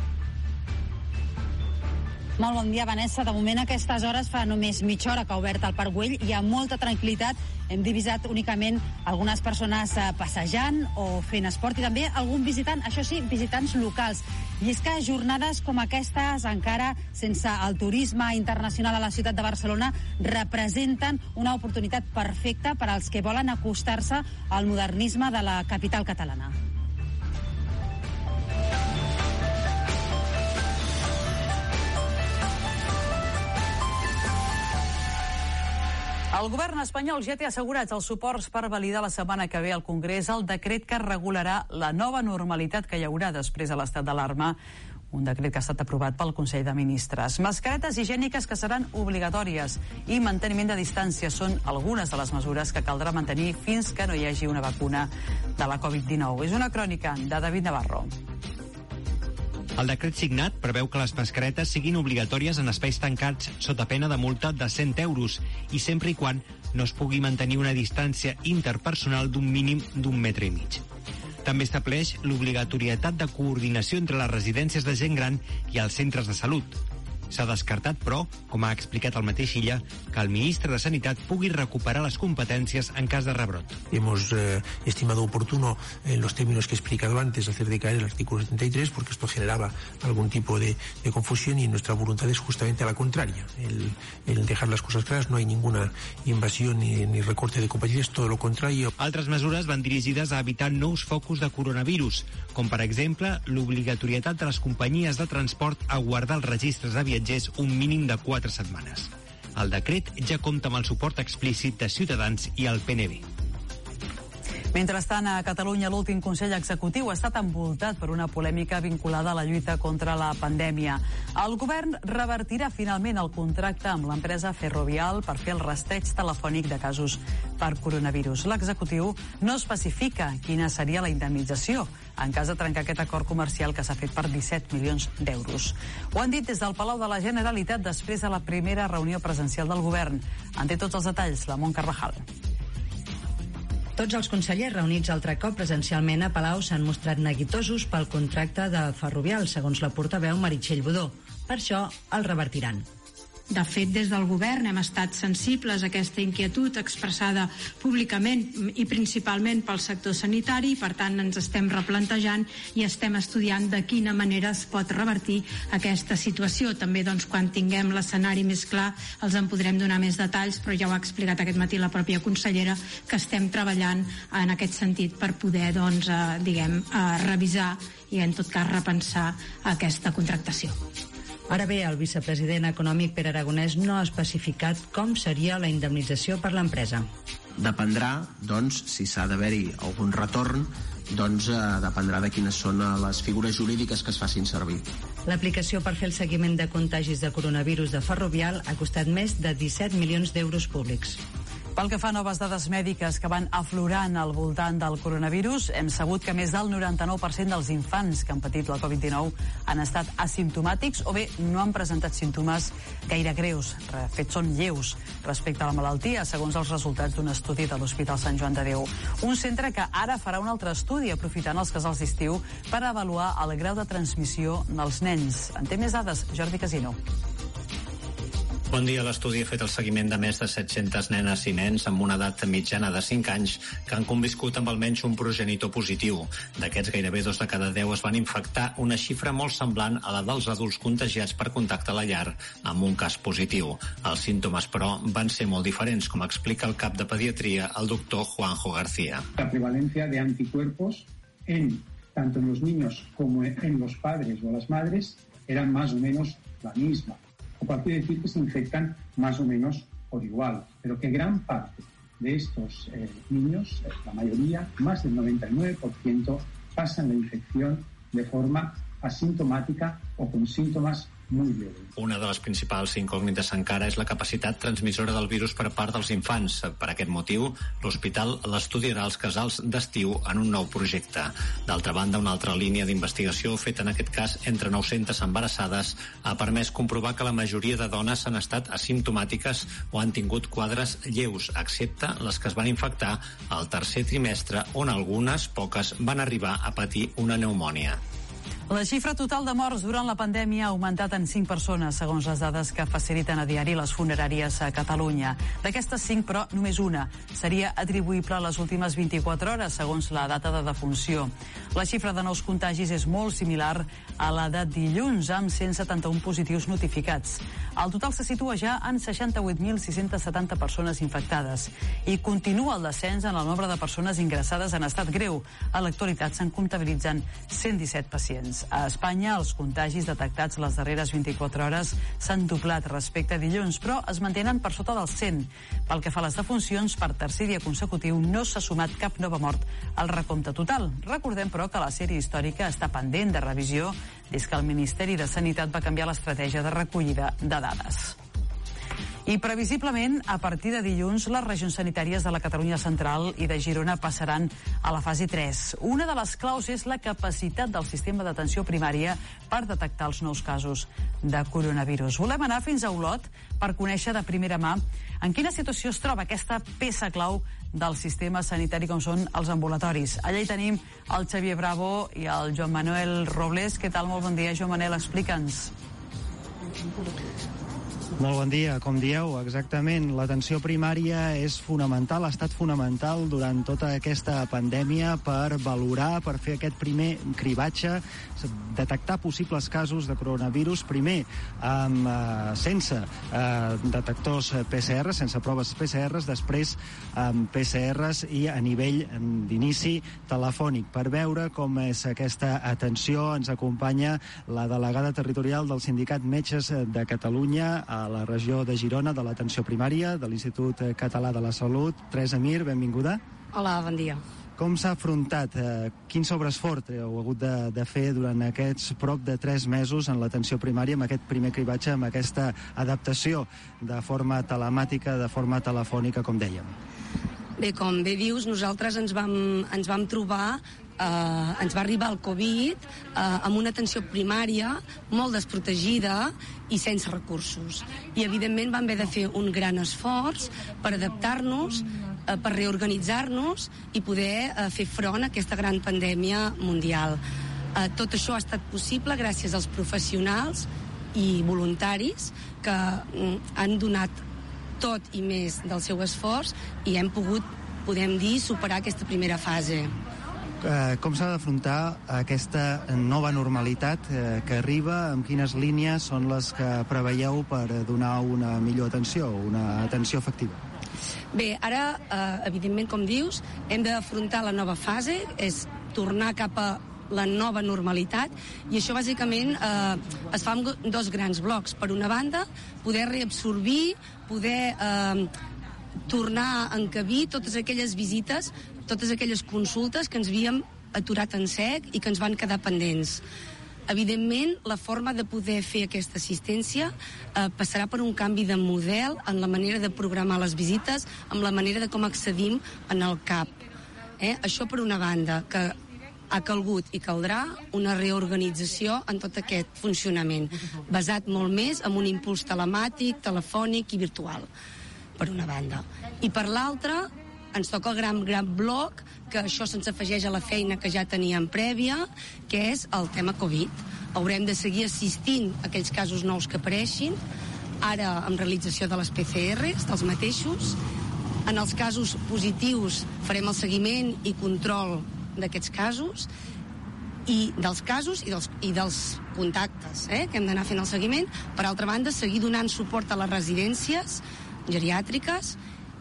Molt bon dia, Vanessa. De moment, a aquestes hores fa només mitja hora que ha obert el Parc Güell i amb molta tranquil·litat hem divisat únicament algunes persones passejant o fent esport i també algun visitant, això sí, visitants locals. I és que jornades com aquestes, encara sense el turisme internacional a la ciutat de Barcelona, representen una oportunitat perfecta per als que volen acostar-se al modernisme de la capital catalana. El govern espanyol ja té assegurats els suports per validar la setmana que ve al Congrés el decret que regularà la nova normalitat que hi haurà després de l'estat d'alarma, un decret que ha estat aprovat pel Consell de Ministres. Mascaretes higièniques que seran obligatòries i manteniment de distància són algunes de les mesures que caldrà mantenir fins que no hi hagi una vacuna de la Covid-19. És una crònica de David Navarro. El decret signat preveu que les mascaretes siguin obligatòries en espais tancats sota pena de multa de 100 euros i sempre i quan no es pugui mantenir una distància interpersonal d'un mínim d'1,5 metres. També estableix l'obligatorietat de coordinació entre les residències de gent gran i els centres de salut. S'ha descartat, però, com ha explicat el mateix Illa, que el ministre de Sanitat pugui recuperar les competències en cas de rebrot. Hemos estimado oportuno, en los términos que he explicado antes, hacer decaer el artículo 73, porque esto generaba algún tipo de confusión y nuestra voluntad es justamente la contraria. El dejar las cosas claras, no hay ninguna invasión ni recorte de competencias, todo lo contrario. Altres mesures van dirigides a evitar nous focus de coronavirus, com per exemple l'obligatorietat de les companyies de transport a guardar els registres de viatgers un mínim de 4 setmanes. El decret ja compta amb el suport explícit de Ciutadans i el PNB. Mentrestant, a Catalunya, l'últim Consell Executiu ha estat envoltat per una polèmica vinculada a la lluita contra la pandèmia. El govern revertirà finalment el contracte amb l'empresa Ferrovial per fer el rastreig telefònic de casos per coronavirus. L'executiu no especifica quina seria la indemnització en cas de trencar aquest acord comercial que s'ha fet per 17 milions d'euros. Ho han dit des del Palau de la Generalitat després de la primera reunió presencial del govern. En té tots els detalls, la Mont Carvajal. Tots els consellers reunits altre cop presencialment a Palau s'han mostrat neguitosos pel contracte de Ferrovial, segons la portaveu Meritxell Budó. Per això el revertiran. De fet, des del govern hem estat sensibles a aquesta inquietud expressada públicament i principalment pel sector sanitari i, per tant, ens estem replantejant i estem estudiant de quina manera es pot revertir aquesta situació. També, doncs, quan tinguem l'escenari més clar els en podrem donar més detalls, però ja ho ha explicat aquest matí la pròpia consellera que estem treballant en aquest sentit per poder, doncs, revisar i, en tot cas, repensar aquesta contractació. Ara bé, el vicepresident econòmic Pere Aragonès no ha especificat com seria la indemnització per l'empresa. Dependrà, doncs, si s'ha d'haver-hi algun retorn, doncs dependrà de quines són les figures jurídiques que es facin servir. L'aplicació per fer el seguiment de contagis de coronavirus de Ferrovial ha costat més de 17 milions d'euros públics. Pel que fa a noves dades mèdiques que van aflorant al voltant del coronavirus, hem sabut que més del 99% dels infants que han patit la Covid-19 han estat asimptomàtics o bé no han presentat símptomes gaire greus. De fet, són lleus respecte a la malaltia, segons els resultats d'un estudi de l'Hospital Sant Joan de Déu. Un centre que ara farà un altre estudi aprofitant els casals d'estiu per avaluar el grau de transmissió dels nens. En té més dades, Jordi Casino. Bon dia. L'estudi ha fet el seguiment de més de 700 nenes i nens amb una edat mitjana de 5 anys que han conviscut amb almenys un progenitor positiu. D'aquests, gairebé 2 de cada 10 es van infectar, una xifra molt semblant a la dels adults contagiats per contacte a la llar, amb un cas positiu. Els símptomes, però, van ser molt diferents, com explica el cap de pediatria, el doctor Juanjo García. La prevalencia de anticuerpos tanto en los niños como en los padres o las madres eran más o menos la misma. O cual quiere decir que se infectan más o menos por igual, pero que gran parte de estos niños, la mayoría, más del 99%, pasan la infección de forma asintomática o con síntomas muy leves. Una de les principals incògnites encara és la capacitat transmissora del virus per part dels infants. Per aquest motiu, l'hospital l'estudiarà als casals d'estiu en un nou projecte. D'altra banda, una altra línia d'investigació feta en aquest cas entre 900 embarassades ha permès comprovar que la majoria de dones han estat asimptomàtiques o han tingut quadres lleus, excepte les que es van infectar al tercer trimestre, on algunes, poques, van arribar a patir una pneumònia. La xifra total de morts durant la pandèmia ha augmentat en 5 persones, segons les dades que faciliten a diari les funeràries a Catalunya. D'aquestes 5, però, només una seria atribuïble a les últimes 24 hores, segons la data de defunció. La xifra de nous contagis és molt similar a la de dilluns, amb 171 positius notificats. El total se situa ja en 68.670 persones infectades i continua el descens en el nombre de persones ingressades en estat greu. A l'actualitat se'n comptabilitzen 117 pacients. A Espanya, els contagis detectats les darreres 24 hores s'han doblat respecte a dilluns, però es mantenen per sota dels 100. Pel que fa a les defuncions, per tercer dia consecutiu no s'ha sumat cap nova mort al recompte total. Recordem, però, que la sèrie històrica està pendent de revisió des que el Ministeri de Sanitat va canviar l'estratègia de recollida de dades. I previsiblement, a partir de dilluns, les regions sanitàries de la Catalunya Central i de Girona passaran a la fase 3. Una de les claus és la capacitat del sistema d'atenció primària per detectar els nous casos de coronavirus. Volem anar fins a Olot per conèixer de primera mà en quina situació es troba aquesta peça clau del sistema sanitari com són els ambulatoris. Allà hi tenim el Xavier Bravo i el Joan Manuel Robles. Què tal? Molt bon dia, Joan Manuel, explica'ns. Molt bon dia. Com dieu, exactament, l'atenció primària és fonamental, ha estat fonamental durant tota aquesta pandèmia per valorar, per fer aquest primer cribatge, detectar possibles casos de coronavirus, primer sense detectors PCR, sense proves PCR, després amb PCRs i a nivell d'inici telefònic. Per veure com és aquesta atenció ens acompanya la delegada territorial del Sindicat Metges de Catalunya a la regió de Girona de l'atenció primària de l'Institut Català de la Salut. Teresa Mir, benvinguda. Hola, bon dia. Com s'ha afrontat? Quin sobreesforç heu hagut de fer durant aquests prop de 3 mesos en l'atenció primària, amb aquest primer cribatge, amb aquesta adaptació de forma telemàtica, de forma telefònica, com dèiem? Bé, com bé dius, nosaltres ens vam trobar ens va arribar el Covid amb una atenció primària molt desprotegida i sense recursos. I, evidentment, vam haver de fer un gran esforç per adaptar-nos, per reorganitzar-nos i poder fer front a aquesta gran pandèmia mundial. Tot això ha estat possible gràcies als professionals i voluntaris que han donat tot i més del seu esforç i hem pogut, podem dir, superar aquesta primera fase. Com s'ha d'afrontar aquesta nova normalitat que arriba? Amb quines línies són les que preveieu per donar una millor atenció, una atenció efectiva? Bé, ara, evidentment, com dius, hem d'afrontar la nova fase, és tornar cap a la nova normalitat, i això bàsicament es fa amb 2 grans blocs. Per una banda, poder reabsorbir, poder tornar a encabir totes aquelles visites, totes aquelles consultes que ens havíem aturat en sec i que ens van quedar pendents. Evidentment, la forma de poder fer aquesta assistència passarà per un canvi de model en la manera de programar les visites, amb la manera de com accedim en el CAP. Això per una banda, que ha calgut i caldrà una reorganització en tot aquest funcionament, basat molt més en un impuls telemàtic, telefònic i virtual, per una banda. I per l'altra, ens toca el gran bloc, que això se'ns afegeix a la feina que ja teníem prèvia, que és el tema Covid. Haurem de seguir assistint a aquells casos nous que apareixin, ara amb realització de les PCRs, dels mateixos. En els casos positius farem el seguiment i control d'aquests casos, i dels casos i dels contactes, que hem d'anar fent el seguiment. Per altra banda, seguir donant suport a les residències geriàtriques,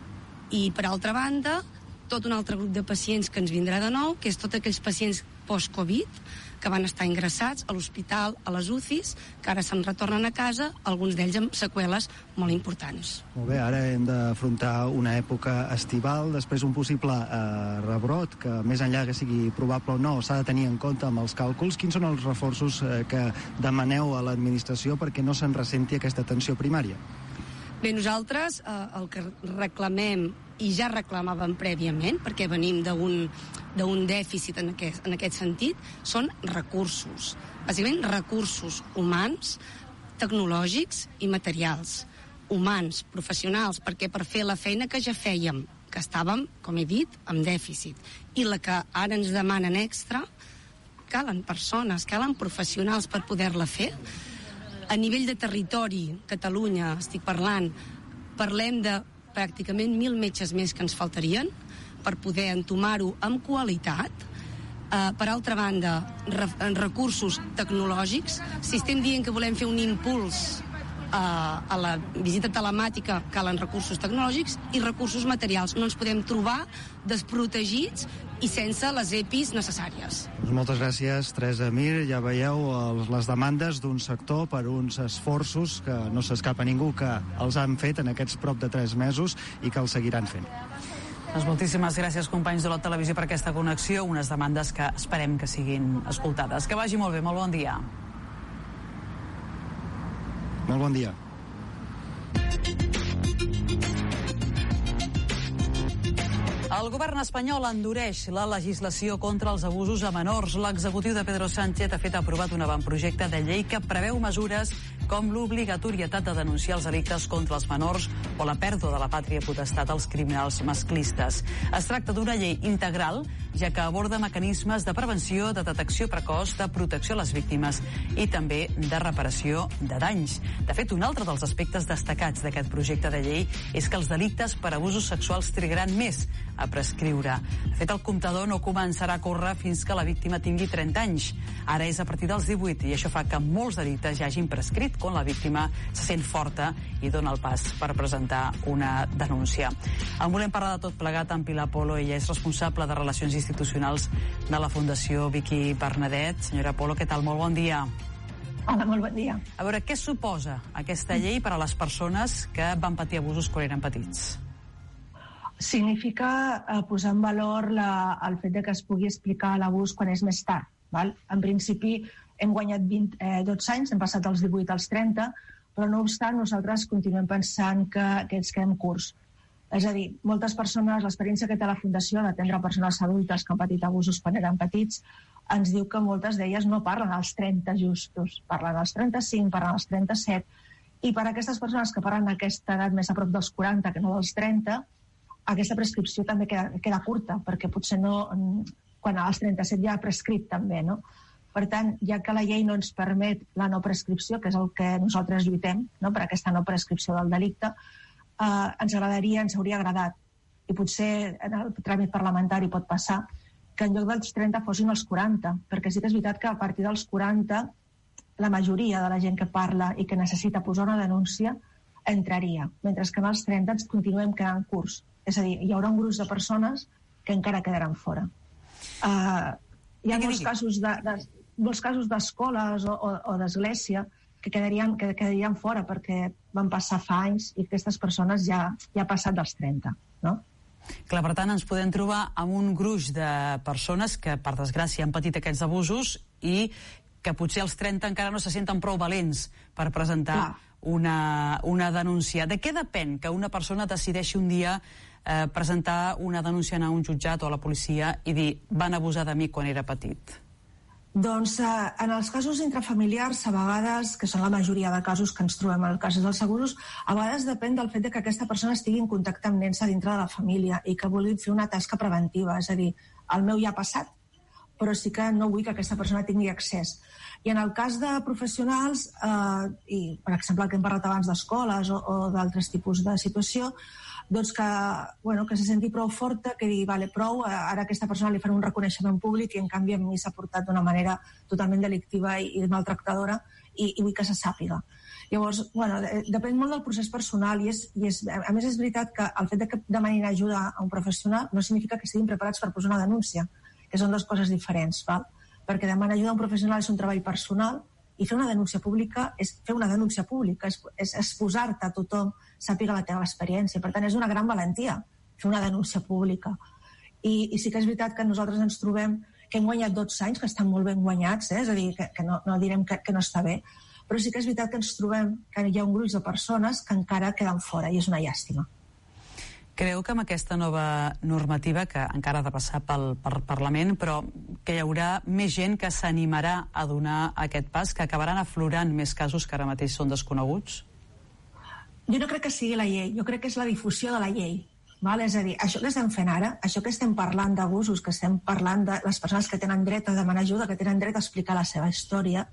i per altra banda, tot un altre grup de pacients que ens vindrà de nou, que és tots aquells pacients post-Covid que van estar ingressats a l'hospital, a les UCIs, que ara se'n retornen a casa, alguns d'ells amb seqüeles molt importants. Molt bé, ara hem d'afrontar una època estival, després un possible rebrot, que més enllà que sigui probable o no, s'ha de tenir en compte amb els càlculs. Quins són els reforços que demaneu a l'administració perquè no se'n ressenti aquesta atenció primària? Bé, nosaltres el que reclamem, i ja reclamàvem prèviament, perquè venim d'un dèficit en aquest sentit, són recursos. Bàsicament, recursos humans, tecnològics i materials. Humans, professionals, perquè per fer la feina que ja fèiem, que estàvem, com he dit, amb dèficit, i la que ara ens demanen extra, calen persones, calen professionals per poder-la fer. A nivell de territori, Catalunya, estic parlem de pràcticament 1.000 metges més que ens faltarien per poder entomar-ho amb qualitat. Per altra banda, recursos tecnològics. Si estem dient que volem fer un impuls a la visita telemàtica, calen recursos tecnològics i recursos materials. No ens podem trobar desprotegits i sense les EPIs necessàries. Moltes gràcies, Teresa Mir. Ja veieu les demandes d'un sector per uns esforços que no s'escapa ningú, que els han fet en aquests prop de 3 mesos i que els seguiran fent. Doncs moltíssimes gràcies, companys de la televisió, per aquesta connexió, unes demandes que esperem que siguin escoltades. Que vagi molt bé, molt bon dia. Molt bon dia. El govern espanyol endureix la legislació contra els abusos a menors. L'executiu de Pedro Sánchez ha fet aprovat un avantprojecte de llei que preveu mesures com l'obligatorietat de denunciar els delictes contra els menors o la pèrdua de la pàtria potestat als criminals masclistes. Es tracta d'una llei integral, ja que aborda mecanismes de prevenció, de detecció precoç, de protecció a les víctimes i també de reparació de danys. De fet, un altre dels aspectes destacats d'aquest projecte de llei és que els delictes per abusos sexuals trigaran més a prescriure. De fet, el comptador no començarà a córrer fins que la víctima tingui 30 anys. Ara és a partir dels 18 i això fa que molts delictes ja hagin prescrit quan la víctima se sent forta i dona el pas per presentar una denúncia. En volem parlar de tot plegat amb Pilar Polo. Ella és responsable de Relacions Institucionals de la Fundació Vicky Bernadet. Senyora Polo, què tal? Molt bon dia. Hola, molt bon dia. A veure, què suposa aquesta llei per a les persones que van patir abusos quan eren petits? Significa posar en valor el fet de que es pugui explicar l'abús quan és més tard. Val? En principi hem guanyat 12 anys, hem passat dels 18 als 30, però no obstant nosaltres continuem pensant que ens quedem curts. És a dir, moltes persones, l'experiència que té la Fundació d'atendre persones adultes que han patit abusos quan eren petits, ens diu que moltes d'elles no parlen als 30 justos, parlen als 35, parlen als 37, i per a aquestes persones que parlen a aquesta edat més a prop dels 40 que no dels 30, aquesta prescripció també queda curta, perquè potser no, quan als 37 ja ha prescrit també, no? Per tant, ja que la llei no ens permet la no prescripció, que és el que nosaltres lluitem, no? Per aquesta no prescripció del delicte, ens hauria agradat, i potser en el tràmit parlamentari pot passar, que en lloc dels 30 fossin els 40, perquè sí que és veritat que a partir dels 40 la majoria de la gent que parla i que necessita posar una denúncia entraria, mentre que en els 30 ens continuem quedant curts. És a dir, hi haurà un gruix de persones que encara quedaran fora. Hi ha molts casos d'escoles o d'església que quedarien fora perquè van passar fa anys i aquestes persones ja ha passat dels 30, no? Clar, per tant, ens podem trobar amb un gruix de persones que, per desgràcia, han patit aquests abusos i que potser als 30 encara no se senten prou valents per presentar una denúncia. De què depèn que una persona decideixi un dia presentar una denúncia a un jutjat o a la policia i dir van abusar de mi quan era petit? Doncs en els casos intrafamiliars, a vegades, que són la majoria de casos que ens trobem en el cas dels abusos, a vegades depèn del fet que aquesta persona estigui en contacte amb nens a dintre de la família i que vulgui fer una tasca preventiva. És a dir, el meu ja ha passat, però sí que no vull que aquesta persona tingui accés. I en el cas de professionals, i per exemple el que hem parlat abans d'escoles o d'altres tipus de situació, doncs que se senti prou forta, que digui, vale, prou, ara a aquesta persona li faré un reconeixement públic i en canvi a mi s'ha portat d'una manera totalment delictiva i maltractadora i vull que se sàpiga. Llavors, depèn molt del procés personal i a més és veritat que el fet de demanar ajuda a un professional no significa que estiguin preparats per posar una denúncia, que són dues coses diferents, val? Perquè demanar ajuda a un professional és un treball personal i fer una denúncia pública és fer una denúncia pública, és exposar-te a tothom, sàpiga la teva experiència. Per tant, és una gran valentia fer una denúncia pública. I sí que és veritat que nosaltres ens trobem que hem guanyat 12 anys, que estan molt ben guanyats, és a dir, que no direm que no està bé, però sí que és veritat que ens trobem que hi ha un gruix de persones que encara queden fora i és una llàstima. Creu que amb aquesta nova normativa, que encara ha de passar pel Parlament, però que hi haurà més gent que s'animarà a donar aquest pas, que acabaran aflorant més casos que ara mateix són desconeguts? Jo no crec que sigui la llei, jo crec que és la difusió de la llei. Val? És a dir, això que estem fent ara, això que estem parlant d'abusos, que estem parlant de les persones que tenen dret a demanar ajuda, que tenen dret a explicar la seva història,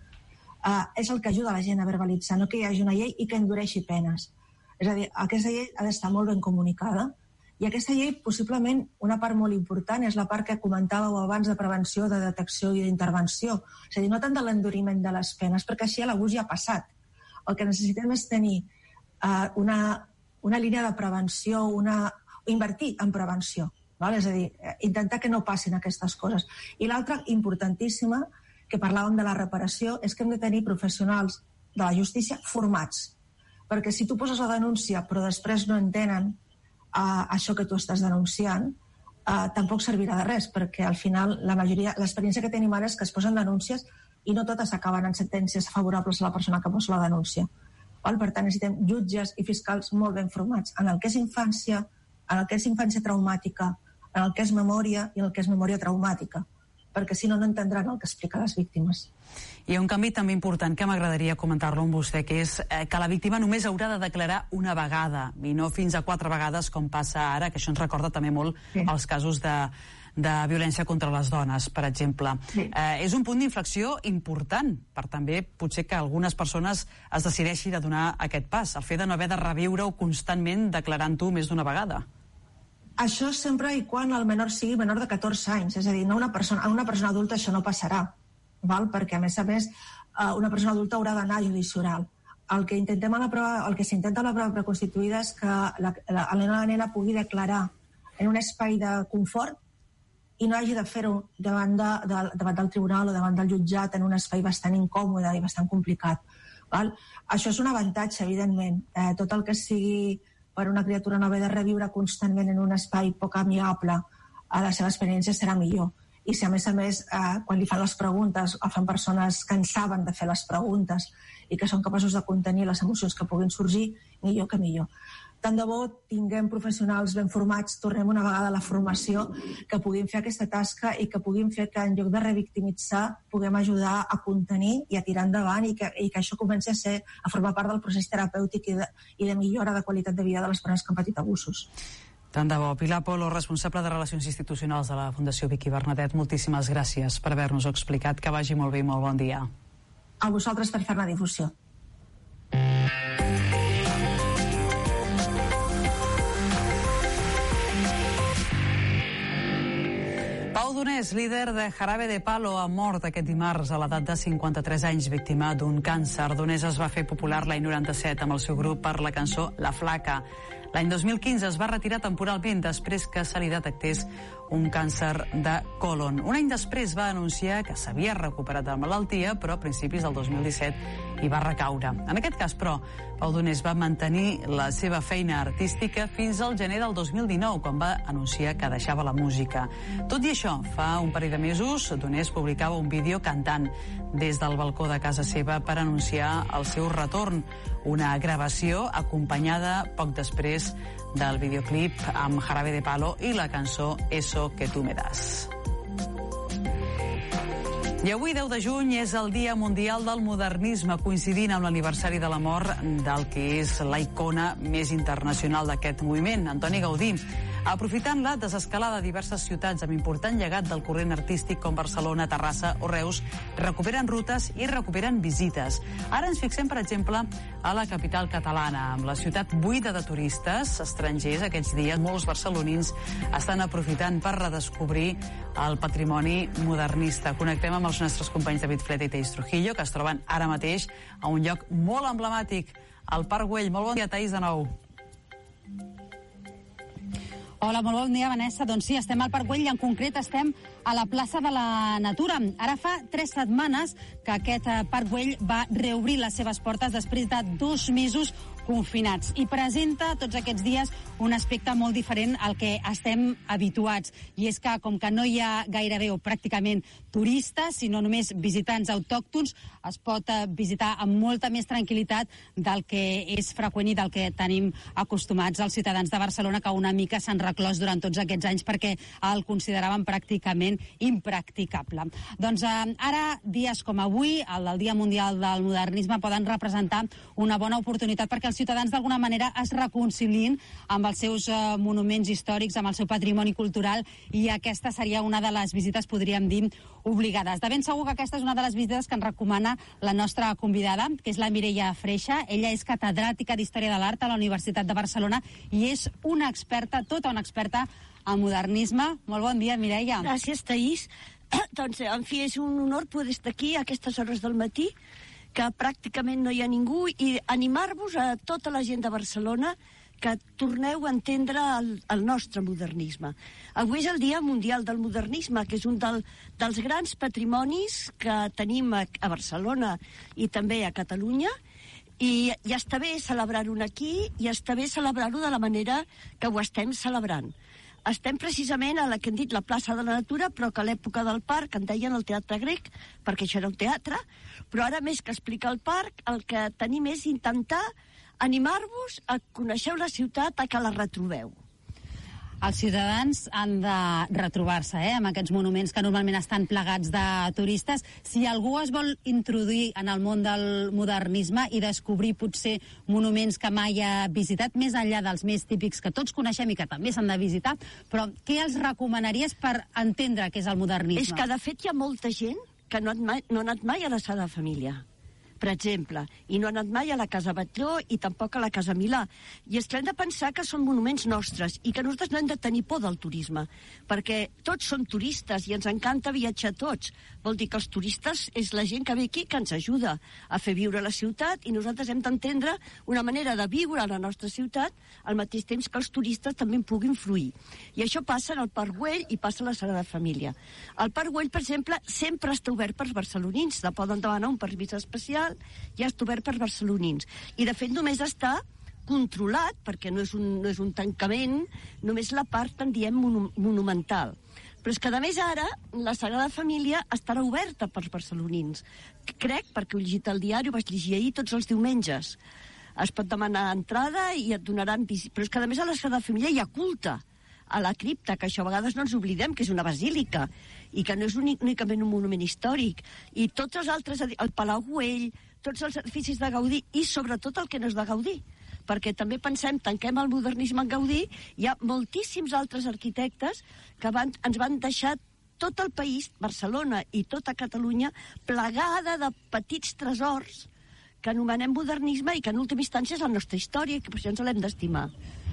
és el que ajuda la gent a verbalitzar, no que hi hagi una llei i que endureixi penes. És a dir, aquesta llei ha d'estar molt ben comunicada i aquesta llei, possiblement, una part molt important és la part que comentàveu abans de prevenció, de detecció i d'intervenció. És a dir, no tant de l'enduriment de les penes, perquè així l'abús ja ha passat. El que necessitem és tenir una línia de prevenció, invertir en prevenció. Val? És a dir, intentar que no passin aquestes coses. I l'altra, importantíssima, que parlàvem de la reparació, és que hem de tenir professionals de la justícia formats. Perquè si tu poses la denúncia però després no entenen això que tu estàs denunciant, tampoc servirà de res, perquè al final l'experiència que tenim ara és que es posen denúncies i no totes acaben en sentències favorables a la persona que posa la denúncia. Per tant, necessitem jutges i fiscals molt ben formats en el que és infància, en el que és infància traumàtica, en el que és memòria i en el que és memòria traumàtica, perquè si no, no entendran el que explica les víctimes. Hi ha un canvi també important que m'agradaria comentar-lo amb vostè, que és que la víctima només haurà de declarar una vegada i no fins a 4 vegades com passa ara, que això ens recorda també molt els casos de violència contra les dones, per exemple. És un punt d'inflexió important per també potser que algunes persones es decideixin a donar aquest pas, el fet de no haver de reviure-ho constantment declarant-ho més d'una vegada. Això sempre i quan el menor sigui menor de 14 anys, és a dir, a una persona adulta això no passarà, perquè a més una persona adulta haurà d'anar a judici oral. El que s'intenta a la prova preconstituïda és que la nena pugui declarar en un espai de confort i no hagi de fer-ho davant del tribunal o davant del jutjat en un espai bastant incòmode i bastant complicat. Això és un avantatge, evidentment. Tot el que sigui per una criatura no haver de reviure constantment en un espai poc amigable a la seva experiència serà millor. I si a més, quan li fan les preguntes, o fan persones que en saben de fer les preguntes i que són capaços de contenir les emocions que puguin sorgir, millor que millor. Tant de bo tinguem professionals ben formats, tornem una vegada a la formació, que puguin fer aquesta tasca i que puguin fer que en lloc de revictimitzar puguem ajudar a contenir i a tirar endavant i que això comenci a formar part del procés terapèutic i de millora de qualitat de vida de les persones que han patit abusos. Tant de bo. Pilar Polo, responsable de Relacions Institucionals de la Fundació Vicky Bernadet, moltíssimes gràcies per haver-nos explicat. Que vagi molt bé i molt bon dia. A vosaltres per fer-ne difusió. Pau Donés, líder de Jarabe de Palo, ha mort aquest dimarts a l'edat de 53 anys, víctima d'un càncer. Donés es va fer popular l'any 97 amb el seu grup per la cançó La Flaca. L'any 2015 es va retirar temporalment després que se li detectés un càncer de còlon. Un any després va anunciar que s'havia recuperat de la malaltia, però a principis del 2017 hi va recaure. En aquest cas, però, Pau Donés va mantenir la seva feina artística fins al gener del 2019, quan va anunciar que deixava la música. Tot i això, fa un parell de mesos, Donés publicava un vídeo cantant des del balcó de casa seva per anunciar el seu retorn. Una gravació acompanyada poc després del videoclip amb Jarabe de Palo i la cançó Eso que tú me das. I avui, 10 de juny, és el Dia Mundial del Modernisme, coincidint amb l'aniversari de la mort del que és la icona més internacional d'aquest moviment, Antoni Gaudí. Aprofitant la desescalada de diverses ciutats amb important llegat del corrent artístic com Barcelona, Terrassa o Reus, recuperen rutes i recuperen visites. Ara ens fixem, per exemple, a la capital catalana, amb la ciutat buida de turistes estrangers. Aquests dies molts barcelonins estan aprofitant per redescobrir el patrimoni modernista. Connectem amb els nostres companys David Fleta i Taís Trujillo, que es troben ara mateix a un lloc molt emblemàtic, al Parc Güell. Molt bon dia, Taís, de nou. Hola, molt bon dia, Vanessa. Doncs sí, estem al Parc Güell i en concret estem a la plaça de la Natura. Ara fa 3 setmanes que aquest Parc Güell va reobrir les seves portes després de 2 mesos confinats i presenta tots aquests dies un aspecte molt diferent al que estem habituats, i és que com que no hi ha gairebé o pràcticament turistes, sinó només visitants autòctons, es pot visitar amb molta més tranquil·litat del que és freqüent i del que tenim acostumats els ciutadans de Barcelona, que una mica s'han reclòs durant tots aquests anys perquè el consideraven pràcticament impracticable. Doncs ara, dies com avui, el del Dia Mundial del Modernisme, poden representar una bona oportunitat perquè els ciutadans d'alguna manera es reconciliïn amb els seus monuments històrics, amb el seu patrimoni cultural, i aquesta seria una de les visites, podríem dir, obligades. De ben segur que aquesta és una de les visites que ens recomana la nostra convidada, que és la Mireia Freixa. Ella és catedràtica d'Història de l'Art a la Universitat de Barcelona i és una experta, tota una experta en modernisme. Molt bon dia, Mireia. Gràcies, Taís. Doncs, en fi, és un honor poder estar aquí a aquestes hores del matí, que pràcticament no hi ha ningú, i animar-vos a tota la gent de Barcelona que torneu a entendre el nostre modernisme. Avui és el Dia Mundial del Modernisme, que és un dels grans patrimonis que tenim a Barcelona i també a Catalunya, i ja està bé celebrar-ho aquí, i està bé celebrar-ho de la manera que ho estem celebrant. Estem precisament a la que hem dit la plaça de la Natura, però que a l'època del parc en deien el Teatre Grec, perquè això era un teatre, però ara, més que explicar el parc, el que tenim és intentar animar-vos a conèixer la ciutat, a que la retrobeu. Els ciutadans han de retrobar-se amb aquests monuments que normalment estan plegats de turistes. Si algú es vol introduir en el món del modernisme i descobrir potser monuments que mai ha visitat, més enllà dels més típics que tots coneixem i que també s'han de visitar, però què els recomanaries per entendre què és el modernisme? És que, de fet, hi ha molta gent que no ha anat mai a la Sagrada Família, per exemple, i no ha anat mai a la Casa Batlló i tampoc a la Casa Milà. I és que hem de pensar que són monuments nostres i que nosaltres no hem de tenir por del turisme, perquè tots són turistes i ens encanta viatjar tots. Vol dir que els turistes és la gent que ve aquí que ens ajuda a fer viure la ciutat i nosaltres hem d'entendre una manera de viure a la nostra ciutat al mateix temps que els turistes també en puguin fruir. I això passa en el Parc Güell i passa a la Sagrada Família. El Parc Güell, per exemple, sempre està obert per barcelonins. Poden demanar un permís especial, ja està obert per barcelonins. I, de fet, només està controlat, perquè no és un tancament, només la part que en diem monumental. Però és que, a més, ara, la Sagrada Família estarà oberta per barcelonins. Crec, perquè ho he llegit al diari, ho vaig llegir ahir tots els diumenges. Es pot demanar entrada i et donaran visita. Però és que, a més, a la Sagrada Família hi ha culte a la cripta, que això a vegades no ens oblidem, que és una basílica, i que no és únicament un monument històric. I tots els altres, el Palau Güell, tots els edificis de Gaudí, i sobretot el que no és de Gaudí, perquè també pensem, tanquem el modernisme en Gaudí, hi ha moltíssims altres arquitectes que ens van deixar tot el país, Barcelona i tota Catalunya, plegada de petits tresors que anomenem modernisme i que en última instància és la nostra història i que per això ens l'hem d'estimar.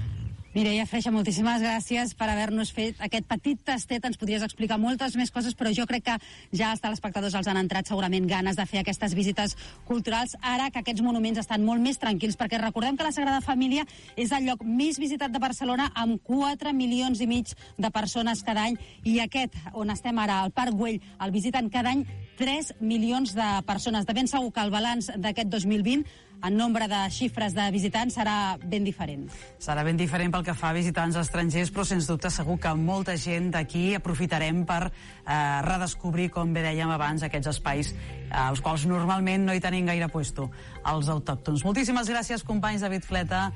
Mireia Freixa, moltíssimes gràcies per haver-nos fet aquest petit tastet. Ens podries explicar moltes més coses, però jo crec que ja als telespectadors els han entrat segurament ganes de fer aquestes visites culturals, ara que aquests monuments estan molt més tranquils, perquè recordem que la Sagrada Família és el lloc més visitat de Barcelona, amb 4,5 milions de persones cada any, i aquest, on estem ara, al Parc Güell, el visiten cada any 3 milions de persones. De ben segur que el balanç d'aquest 2020 en nombre de xifres de visitants serà ben diferent. Serà ben diferent pel que fa a visitants estrangers, però sens dubte segur que molta gent d'aquí aprofitarem per redescobrir, com bé dèiem abans, aquests espais als quals normalment no hi tenim gaire puesto els autòctons. Moltíssimes gràcies, companys David Fleta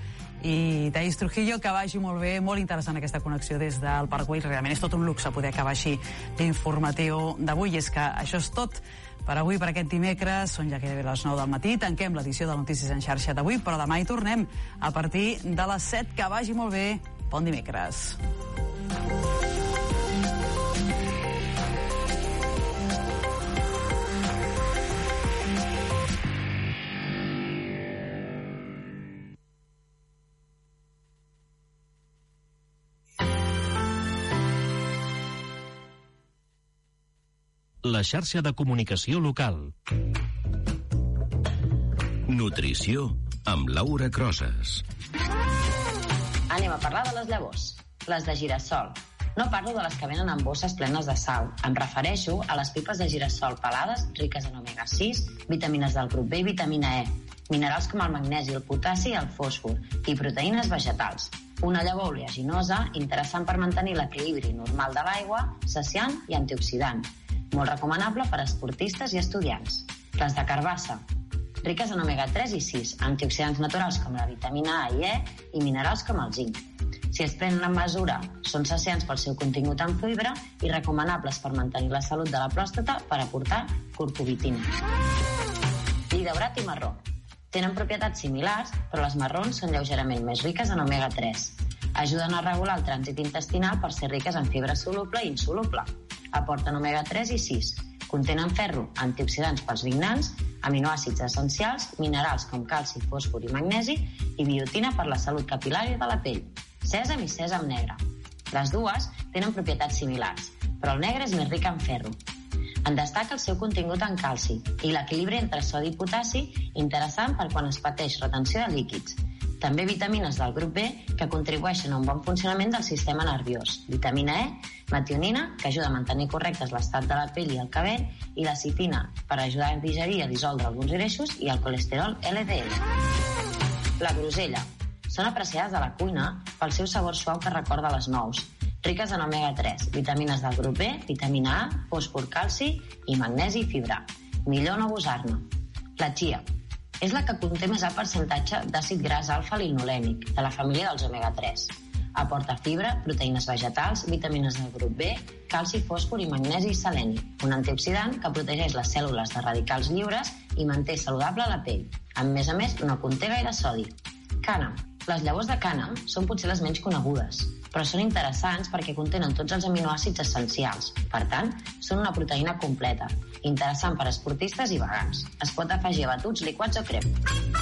i Thaís Trujillo, que vagi molt bé, molt interessant aquesta connexió des del Parc Güell. Realment és tot un luxe poder acabar així l'informatiu d'avui, i és que això és tot per avui, per aquest dimecres. Són ja gairebé les 9 del matí, tanquem l'edició de Notícies en xarxa d'avui, però demà hi tornem a partir de les 7. Que vagi molt bé, bon dimecres. La xarxa de comunicació local. Nutrició amb Laura Crosas. Anem a parlar de les llavors, les de girassol. No parlo de les que venen en bosses plenes de sal. Em refereixo a les pipes de girassol pelades, riques en omega-6, vitamines del grup B i vitamina E, minerals com el magnesi, el potassi i el fòsfor, i proteïnes vegetals. Una llavor oleaginosa interessant per mantenir l'equilibri normal de l'aigua, saciant i antioxidant. Molt recomanable per a esportistes i estudiants. Les de carbassa, riques en omega-3 i 6, antioxidants naturals com la vitamina A i E i minerals com el zinc. Si es prenen en mesura, són saciants pel seu contingut en fibra i recomanables per mantenir la salut de la pròstata per aportar curcubitina. Lli daurat i marró. Tenen propietats similars, però les marrons són lleugerament més riques en omega-3. Ajuden a regular el trànsit intestinal per ser riques en fibra soluble i insoluble. Aporten omega-3 i 6. Contenen ferro, antioxidants pels vignants, aminoàcids essencials, minerals com calci, fòsfor i magnesi i biotina per la salut capil·lar i de la pell. Sèsam i sèsam negre. Les dues tenen propietats similars, però el negre és més ric en ferro. En destaca el seu contingut en calci i l'equilibri entre sodi i potassi, interessant per quan es pateix retenció de líquids. També vitamines del grup B que contribueixen a un bon funcionament del sistema nerviós. Vitamina E, metionina, que ajuda a mantenir correctes l'estat de la pell i el cabell, i la citina, per ajudar a digerir i a dissoldre alguns greixos, i el colesterol LDL. La grosella. Són apreciades a la cuina pel seu sabor suau que recorda les nous. Riques en omega-3, vitamines del grup B, vitamina A, fòsfor, calci i magnesi i fibra. Millor no abusar-ne. La chia. És la que conté més alt percentatge d'àcid gras alfa-linolènic, de la família dels omega-3. Aporta fibra, proteïnes vegetals, vitamines del grup B, calci, fòsfor i magnesi i seleni. Un antioxidant que protegeix les cèl·lules de radicals lliures i manté saludable la pell. A més, no conté gaire sodi. Cànem. Les llavors de cànem són potser les menys conegudes, però són interessants perquè contenen tots els aminoàcids essencials. Per tant, són una proteïna completa, interessant per a esportistes i vegans. Es pot afegir a batuts, liquats o crem.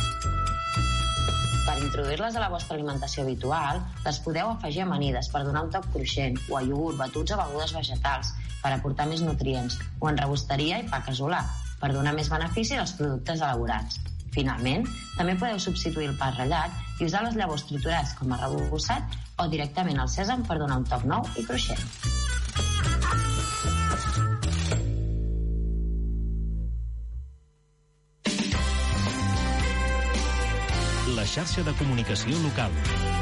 Per introduir-les a la vostra alimentació habitual, les podeu afegir a amanides per donar un toc cruixent, o a iogurt, batuts o begudes vegetals, per aportar més nutrients, o en rebosteria i pa casolà, per donar més benefici als productes elaborats. Finalment, també podeu substituir el pa ratllat i usar les llavors triturades com a rebossat o directament al sèsam per donar un toc nou i cruixent. La xarxa de comunicació local.